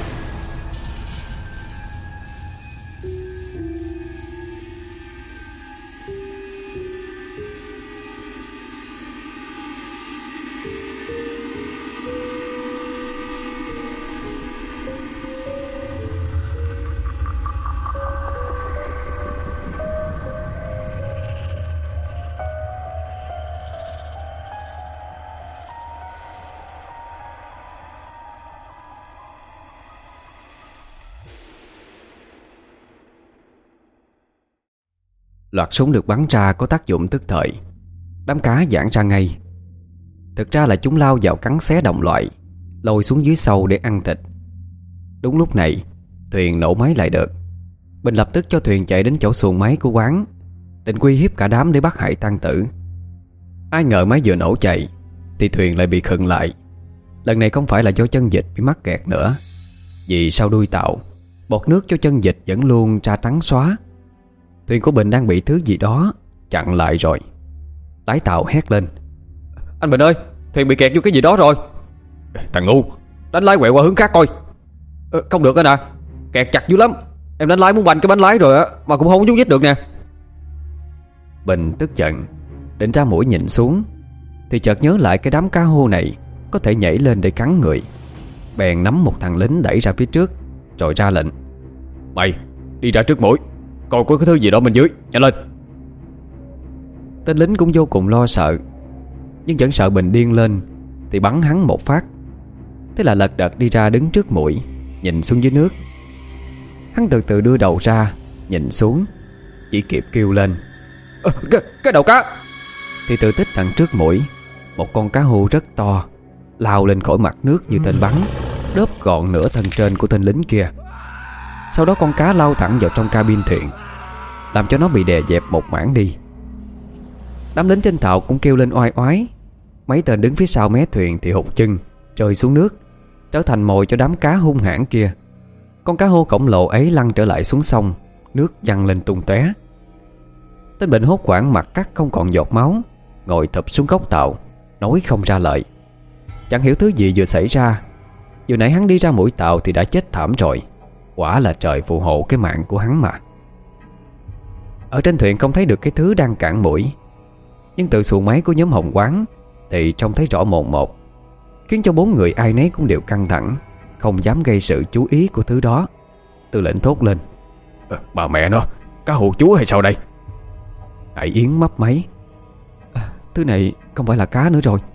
Loạt súng được bắn ra có tác dụng tức thời. Đám cá giãn ra ngay. Thực ra là chúng lao vào cắn xé đồng loại, lôi xuống dưới sâu để ăn thịt. Đúng lúc này, thuyền nổ máy lại được. Bình lập tức cho thuyền chạy đến chỗ xuồng máy của quán, định quy hiếp cả đám để bắt hại tang tử. Ai ngờ máy vừa nổ chạy thì thuyền lại bị khựng lại. Lần này không phải là do chân vịt bị mắc kẹt nữa, vì sau đuôi tàu, bọt nước cho chân vịt vẫn luôn ra trắng xóa. Thuyền của Bình đang bị thứ gì đó chặn lại rồi. Lái tàu hét lên: "Anh Bình ơi, thuyền bị kẹt vô cái gì đó rồi." "Thằng ngu, đánh lái quẹo qua hướng khác coi." ờ, Không được anh à, kẹt chặt dữ lắm. Em đánh lái muốn bành cái bánh lái rồi á, mà cũng không nhúc nhích được nè. Bình tức giận, định ra mũi nhìn xuống, thì chợt nhớ lại cái đám cá hô này có thể nhảy lên để cắn người. Bèn nắm một thằng lính đẩy ra phía trước, rồi ra lệnh: Mày đi ra trước mũi, coi có cái thứ gì đó bên dưới, nhanh lên. Tên lính cũng vô cùng lo sợ, nhưng vẫn sợ Bình điên lên thì bắn hắn một phát. Thế là lật đật đi ra đứng trước mũi, nhìn xuống dưới nước. Hắn từ từ đưa đầu ra, nhìn xuống, chỉ kịp kêu lên: à, cái, cái đầu cá! Thì từ tích đằng trước mũi, một con cá hô rất to lao lên khỏi mặt nước như tên bắn, đớp gọn nửa thân trên của tên lính kia. Sau đó con cá lao thẳng vào trong cabin thuyền, làm cho nó bị đè dẹp một mảng đi. Đám lính trên tàu cũng kêu lên oai oái. Mấy tên đứng phía sau mé thuyền thì hụt chân rơi xuống nước, trở thành mồi cho đám cá hung hãn kia. Con cá hô khổng lồ ấy lăn trở lại xuống sông, nước văng lên tung tóe. Tên Bình hốt hoảng, mặt cắt không còn giọt máu, ngồi thụp xuống góc tàu, nói không ra lời. Chẳng hiểu thứ gì vừa xảy ra. Vừa nãy hắn đi ra mũi tàu thì đã chết thảm rồi. Quả là trời phù hộ cái mạng của hắn mà. Ở trên thuyền không thấy được cái thứ đang cản mũi, nhưng từ xuồng máy của nhóm Hồng Quán thì trông thấy rõ mồn một, khiến cho bốn người ai nấy cũng đều căng thẳng, không dám gây sự chú ý của thứ đó. Tư lệnh thốt lên: à, Bà mẹ nó, cá hù chúa hay sao đây? Hải Yến mấp máy: à, Thứ này không phải là cá nữa rồi.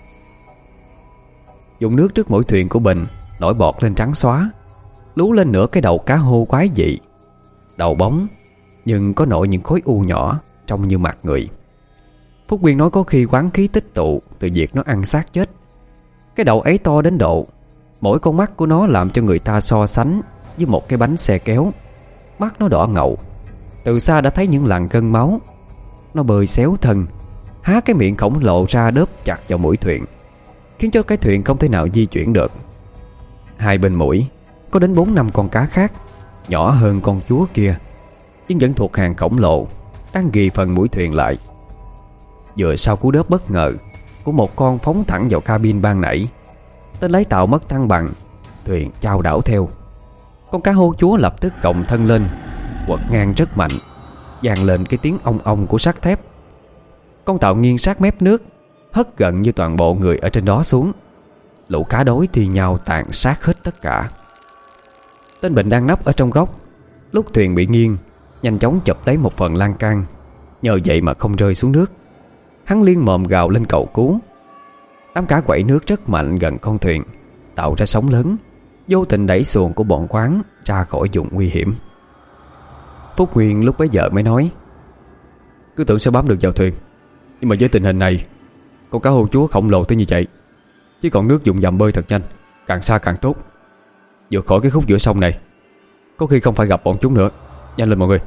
Dùng nước trước mũi thuyền của Bình nổi bọt lên trắng xóa, lú lên nửa cái đầu cá hô quái dị. Đầu bóng nhưng có nổi những khối u nhỏ trông như mặt người. Phúc Nguyên nói có khi quán khí tích tụ từ việc nó ăn xác chết. Cái đầu ấy to đến độ mỗi con mắt của nó làm cho người ta so sánh với một cái bánh xe kéo. Mắt nó đỏ ngầu, từ xa đã thấy những làn gân máu. Nó bơi xéo thân, há cái miệng khổng lồ ra đớp chặt vào mũi thuyền, khiến cho cái thuyền không thể nào di chuyển được. Hai bên mũi có đến bốn năm con cá khác, nhỏ hơn con chúa kia, nhưng vẫn thuộc hàng khổng lồ, đang ghì phần mũi thuyền lại. Vừa sau cú đớp bất ngờ của một con phóng thẳng vào cabin ban nãy, tên lái tàu mất thăng bằng, thuyền chao đảo theo. Con cá hô chúa lập tức gồng thân lên, quật ngang rất mạnh, vang lên cái tiếng ong ong của sắt thép. Con tàu nghiêng sát mép nước, hất gần như toàn bộ người ở trên đó xuống. Lũ cá đối thì nhau tàn sát hết tất cả. Tên Bình đang nấp ở trong góc, lúc thuyền bị nghiêng, nhanh chóng chụp lấy một phần lan can, nhờ vậy mà không rơi xuống nước. Hắn liên mồm gào lên cầu cứu. Đám cá quậy nước rất mạnh gần con thuyền, tạo ra sóng lớn, vô tình đẩy xuồng của bọn Quán ra khỏi vùng nguy hiểm. Phúc Nguyên lúc bấy giờ mới nói: Cứ tưởng sẽ bám được vào thuyền, nhưng mà với tình hình này, con cá hô chúa khổng lồ tới như vậy, chỉ còn nước dùng dầm bơi thật nhanh, càng xa càng tốt. Vượt khỏi cái khúc giữa sông này, có khi không phải gặp bọn chúng nữa. Nhanh lên mọi người.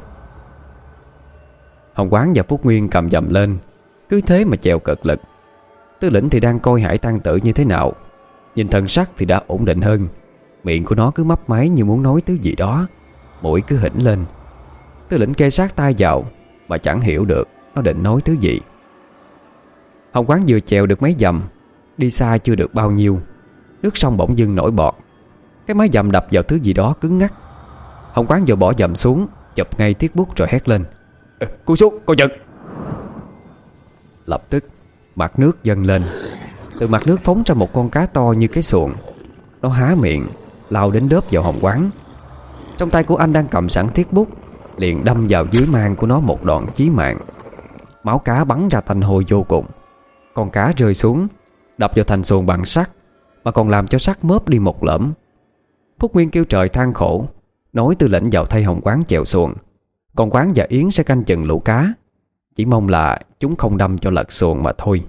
Hồng Quán và Phúc Nguyên cầm dầm lên, cứ thế mà chèo cật lực. Tư lĩnh thì đang coi Hải Tăng Tử như thế nào, nhìn thần sắc thì đã ổn định hơn. Miệng của nó cứ mấp máy như muốn nói thứ gì đó, mũi cứ hỉnh lên. Tư lĩnh kê sát tai vào mà chẳng hiểu được nó định nói thứ gì. Hồng Quán vừa chèo được mấy dầm, đi xa chưa được bao nhiêu, nước sông bỗng dưng nổi bọt. Cái mái dầm đập vào thứ gì đó cứng ngắc. Hồng Quán vừa bỏ dầm xuống, chụp ngay thiết bút rồi hét lên: à, Cúi xuống, coi chừng! Lập tức mặt nước dâng lên. Từ mặt nước phóng ra một con cá to như cái xuồng. Nó há miệng lao đến đớp vào Hồng Quán. Trong tay của anh đang cầm sẵn thiết bút, liền đâm vào dưới mang của nó một đoạn chí mạng. Máu cá bắn ra tanh hôi vô cùng. Con cá rơi xuống, đập vào thành xuồng bằng sắt, mà còn làm cho sắt mớp đi một lõm. Phúc Nguyên kêu trời than khổ, nói Tư lệnh vào thay Hồng Quán chèo xuồng, còn Quán và Yến sẽ canh chừng lũ cá, chỉ mong là chúng không đâm cho lật xuồng mà thôi.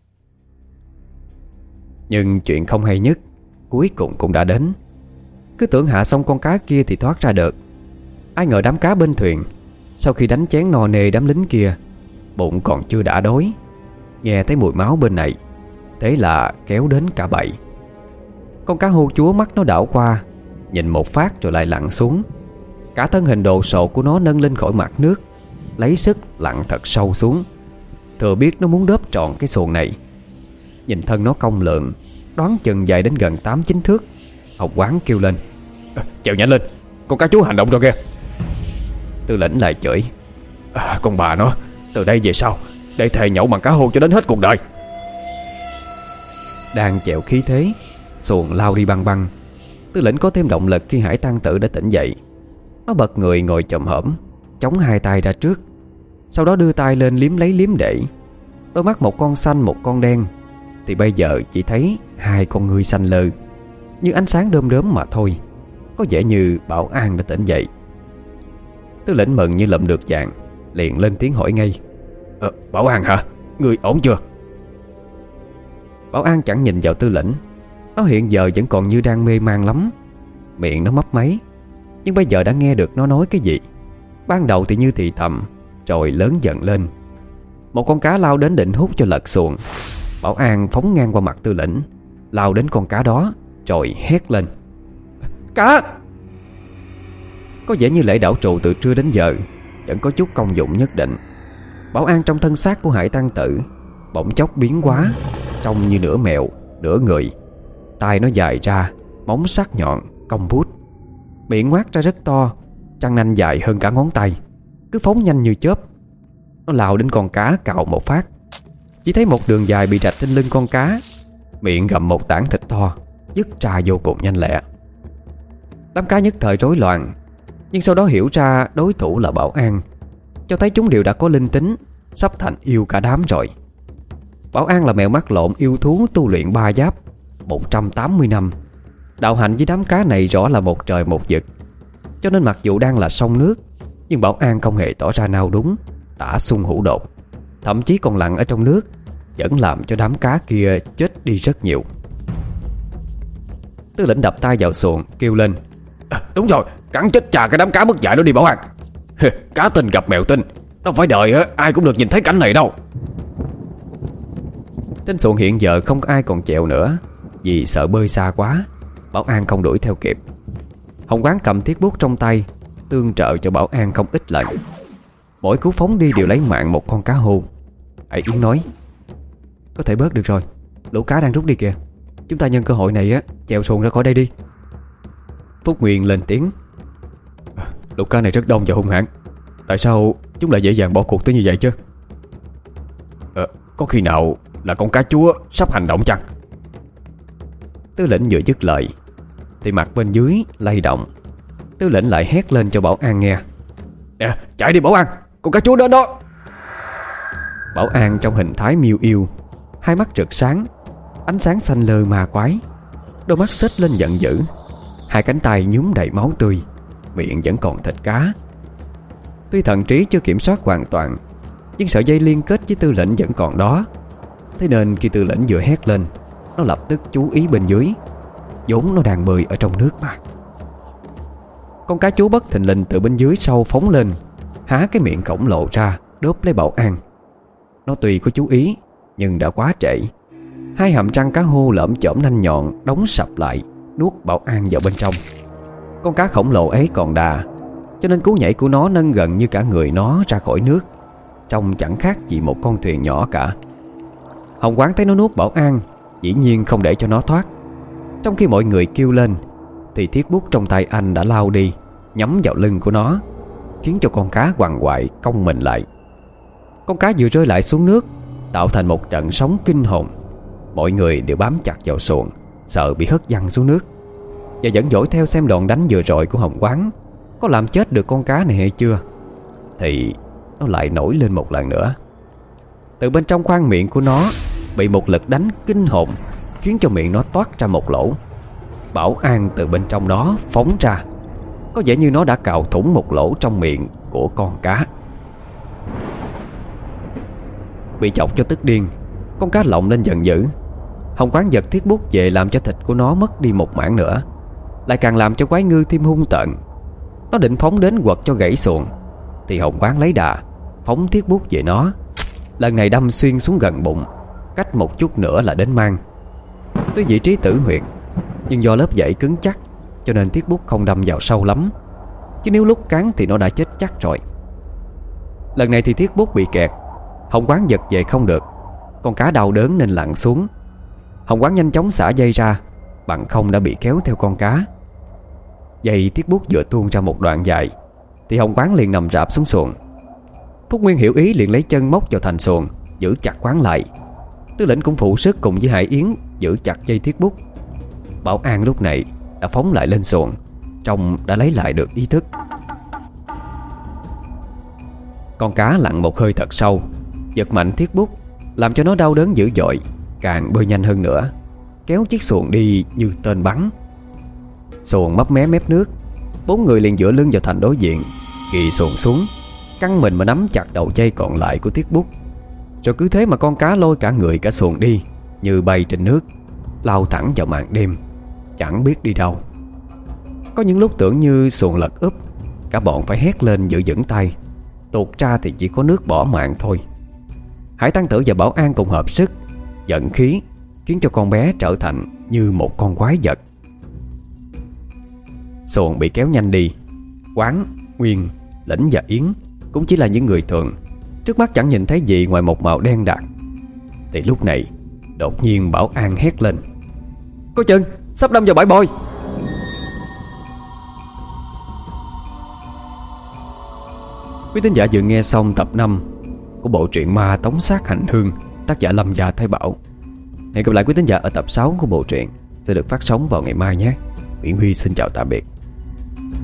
Nhưng chuyện không hay nhất cuối cùng cũng đã đến. Cứ tưởng hạ xong con cá kia thì thoát ra được, ai ngờ đám cá bên thuyền sau khi đánh chén no nê đám lính kia, bụng còn chưa đã đói, nghe thấy mùi máu bên này, thế là kéo đến cả bầy. Con cá hô chúa mắt nó đảo qua, nhìn một phát rồi lại lặn xuống. Cả thân hình đồ sộ của nó nâng lên khỏi mặt nước, lấy sức lặn thật sâu xuống. Thừa biết nó muốn đớp trọn cái xuồng này. Nhìn thân nó cong lượn, đoán chừng dài đến gần tám chín thước. Hồng Quán kêu lên: à, Chèo nhanh lên, con cá chúa hành động rồi kìa. Tư lĩnh lại chửi: à, Con bà nó, từ đây về sau để thề nhậu bằng cá hô cho đến hết cuộc đời. Đang chẹo khí thế, xuồng lao đi băng băng. Tư lĩnh có thêm động lực khi hải tăng tử đã tỉnh dậy. Nó bật người ngồi chồm hổm, chống hai tay ra trước, sau đó đưa tay lên liếm lấy liếm để. Đôi mắt một con xanh một con đen thì bây giờ chỉ thấy hai con ngươi xanh lơ, như ánh sáng đom đóm mà thôi. Có vẻ như Bảo An đã tỉnh dậy. Tư lĩnh mừng như lượm được vàng, liền lên tiếng hỏi ngay: ờ, Bảo An hả? Ngươi ổn chưa? Bảo An chẳng nhìn vào Tư lĩnh. Nó hiện giờ vẫn còn như đang mê man lắm. Miệng nó mấp máy, nhưng bây giờ đã nghe được nó nói cái gì. Ban đầu thì như thì thầm, rồi lớn dần lên. Một con cá lao đến định hút cho lật xuồng. Bảo An phóng ngang qua mặt Tư lĩnh, lao đến con cá đó, rồi hét lên: cá! Có vẻ như lễ đảo trụ từ trưa đến giờ vẫn có chút công dụng nhất định. Bảo An trong thân xác của hải tăng tử bỗng chốc biến hóa, trông như nửa mèo nửa người. Tai nó dài ra, móng sắc nhọn cong vút, miệng ngoác ra rất to, răng nanh dài hơn cả ngón tay, cứ phóng nhanh như chớp. Nó lao đến con cá cào một phát. Chỉ thấy một đường dài bị rạch trên lưng con cá, miệng gặm một tảng thịt to, dứt ra vô cùng nhanh lẹ. Đám cá nhất thời rối loạn, nhưng sau đó hiểu ra đối thủ là Bảo An, cho thấy chúng đều đã có linh tính, sắp thành yêu cả đám rồi. Bảo An là mèo mắt lộn yêu thú tu luyện ba giáp một trăm tám mươi năm. Đạo hạnh với đám cá này rõ là một trời một vực. Cho nên mặc dù đang là sông nước, nhưng Bảo An không hề tỏ ra nao đúng, tả sung hữu đột. Thậm chí còn lặn ở trong nước, vẫn làm cho đám cá kia chết đi rất nhiều. Tư lĩnh đập tay vào xuồng kêu lên: à, đúng rồi, cắn chết chà cái đám cá mất dạy đó đi Bảo An. Cá tinh gặp mèo tinh, đâu phải đời á, ai cũng được nhìn thấy cảnh này đâu. Trên xuồng hiện giờ không có ai còn chèo nữa, vì sợ bơi xa quá. Bảo An không đuổi theo kịp. Hồng Quán cầm thiết bút trong tay, tương trợ cho Bảo An không ít lần. Mỗi cú phóng đi đều lấy mạng một con cá hô. Hải Yến nói: có thể bớt được rồi, lũ cá đang rút đi kìa. Chúng ta nhân cơ hội này á, chèo xuồng ra khỏi đây đi. Phúc Nguyên lên tiếng: lũ cá này rất đông và hung hãn, tại sao chúng lại dễ dàng bỏ cuộc tới như vậy chứ? Ờ, có khi nào là con cá chúa sắp hành động chăng? Tư lĩnh vừa dứt lời thì mặt bên dưới lay động. Tư lĩnh lại hét lên cho Bảo An nghe: nè, chạy đi Bảo An, con cá chúa đến đó. Bảo An trong hình thái miêu yêu, hai mắt rực sáng, ánh sáng xanh lơ ma quái, đôi mắt xếch lên giận dữ, hai cánh tay nhúm đầy máu tươi, miệng vẫn còn thịt cá. Tuy thần trí chưa kiểm soát hoàn toàn, nhưng sợi dây liên kết với Tư lĩnh vẫn còn đó. Thế nên khi Tư lĩnh vừa hét lên, nó lập tức chú ý bên dưới, vốn nó đang bơi ở trong nước mà. Con cá chú bất thình lình từ bên dưới sâu phóng lên, há cái miệng khổng lồ ra đớp lấy Bảo An. Nó tuy có chú ý, nhưng đã quá trễ. Hai hàm răng cá hô lởm chởm nanh nhọn đóng sập lại, nuốt Bảo An vào bên trong. Con cá khổng lồ ấy còn đà, cho nên cú nhảy của nó nâng gần như cả người nó ra khỏi nước, trông chẳng khác gì một con thuyền nhỏ cả. Hồng Quán thấy nó nuốt Bảo An, dĩ nhiên không để cho nó thoát. Trong khi mọi người kêu lên thì thiết bút trong tay anh đã lao đi, nhắm vào lưng của nó, khiến cho con cá quằn quại cong mình lại. Con cá vừa rơi lại xuống nước, tạo thành một trận sóng kinh hồn. Mọi người đều bám chặt vào xuồng, sợ bị hất văng xuống nước, và vẫn dõi theo xem đòn đánh vừa rồi của Hồng Quán có làm chết được con cá này hay chưa. Thì nó lại nổi lên một lần nữa. Từ bên trong khoang miệng của nó bị một lực đánh kinh hồn, khiến cho miệng nó toát ra một lỗ. Bảo An từ bên trong đó phóng ra, có vẻ như nó đã cào thủng một lỗ trong miệng của con cá. Bị chọc cho tức điên, con cá lộng lên giận dữ. Hồng Quán giật thiết bút về làm cho thịt của nó mất đi một mảng nữa, lại càng làm cho quái ngư thêm hung tợn. Nó định phóng đến quật cho gãy xuồng, thì Hồng Quán lấy đà phóng thiết bút về nó. Lần này đâm xuyên xuống gần bụng, cách một chút nữa là đến mang. Tuy vị trí tử huyệt, nhưng do lớp dãy cứng chắc, cho nên thiết bút không đâm vào sâu lắm, chứ nếu lúc cán thì nó đã chết chắc rồi. Lần này thì thiết bút bị kẹt, Hồng Quán giật về không được. Con cá đau đớn nên lặn xuống. Hồng Quán nhanh chóng xả dây ra, bằng không đã bị kéo theo con cá. Dây thiết bút vừa tuôn ra một đoạn dài thì Hồng Quán liền nằm rạp xuống xuồng. Phúc Nguyên hiểu ý liền lấy chân móc vào thành xuồng, giữ chặt Quán lại. Tư lệnh cũng phụ sức cùng với Hải Yến giữ chặt dây thiết bút. Bảo An lúc này đã phóng lại lên xuồng, trông đã lấy lại được ý thức. Con cá lặn một hơi thật sâu, giật mạnh thiết bút, làm cho nó đau đớn dữ dội, càng bơi nhanh hơn nữa, kéo chiếc xuồng đi như tên bắn. Xuồng mấp mé mép nước, bốn người liền dựa lưng vào thành đối diện, ghi xuồng xuống, căng mình mà nắm chặt đầu dây còn lại của thiết bút. Rồi cứ thế mà con cá lôi cả người cả xuồng đi như bay trên nước, lao thẳng vào màn đêm, chẳng biết đi đâu. Có những lúc tưởng như xuồng lật úp, cả bọn phải hét lên giữ vững tay, tuột ra thì chỉ có nước bỏ mạng thôi. Hải Tăng Tử và Bảo An cùng hợp sức, giận khí, khiến cho con bé trở thành như một con quái vật. Xuồng bị kéo nhanh đi. Quán, Nguyên, Lĩnh và Yến cũng chỉ là những người thường, trước mắt chẳng nhìn thấy gì ngoài một màu đen đặc. Thì lúc này đột nhiên Bảo An hét lên: "Coi chừng, sắp đâm vào bãi bồi!" Quý thính giả vừa nghe xong tập năm của bộ truyện Ma Tống Sát Hành Hương, tác giả Lâm Gia Thái Bảo. Hẹn gặp lại quý thính giả ở tập sáu của bộ truyện sẽ được phát sóng vào ngày mai nhé. Nguyễn Huy xin chào tạm biệt.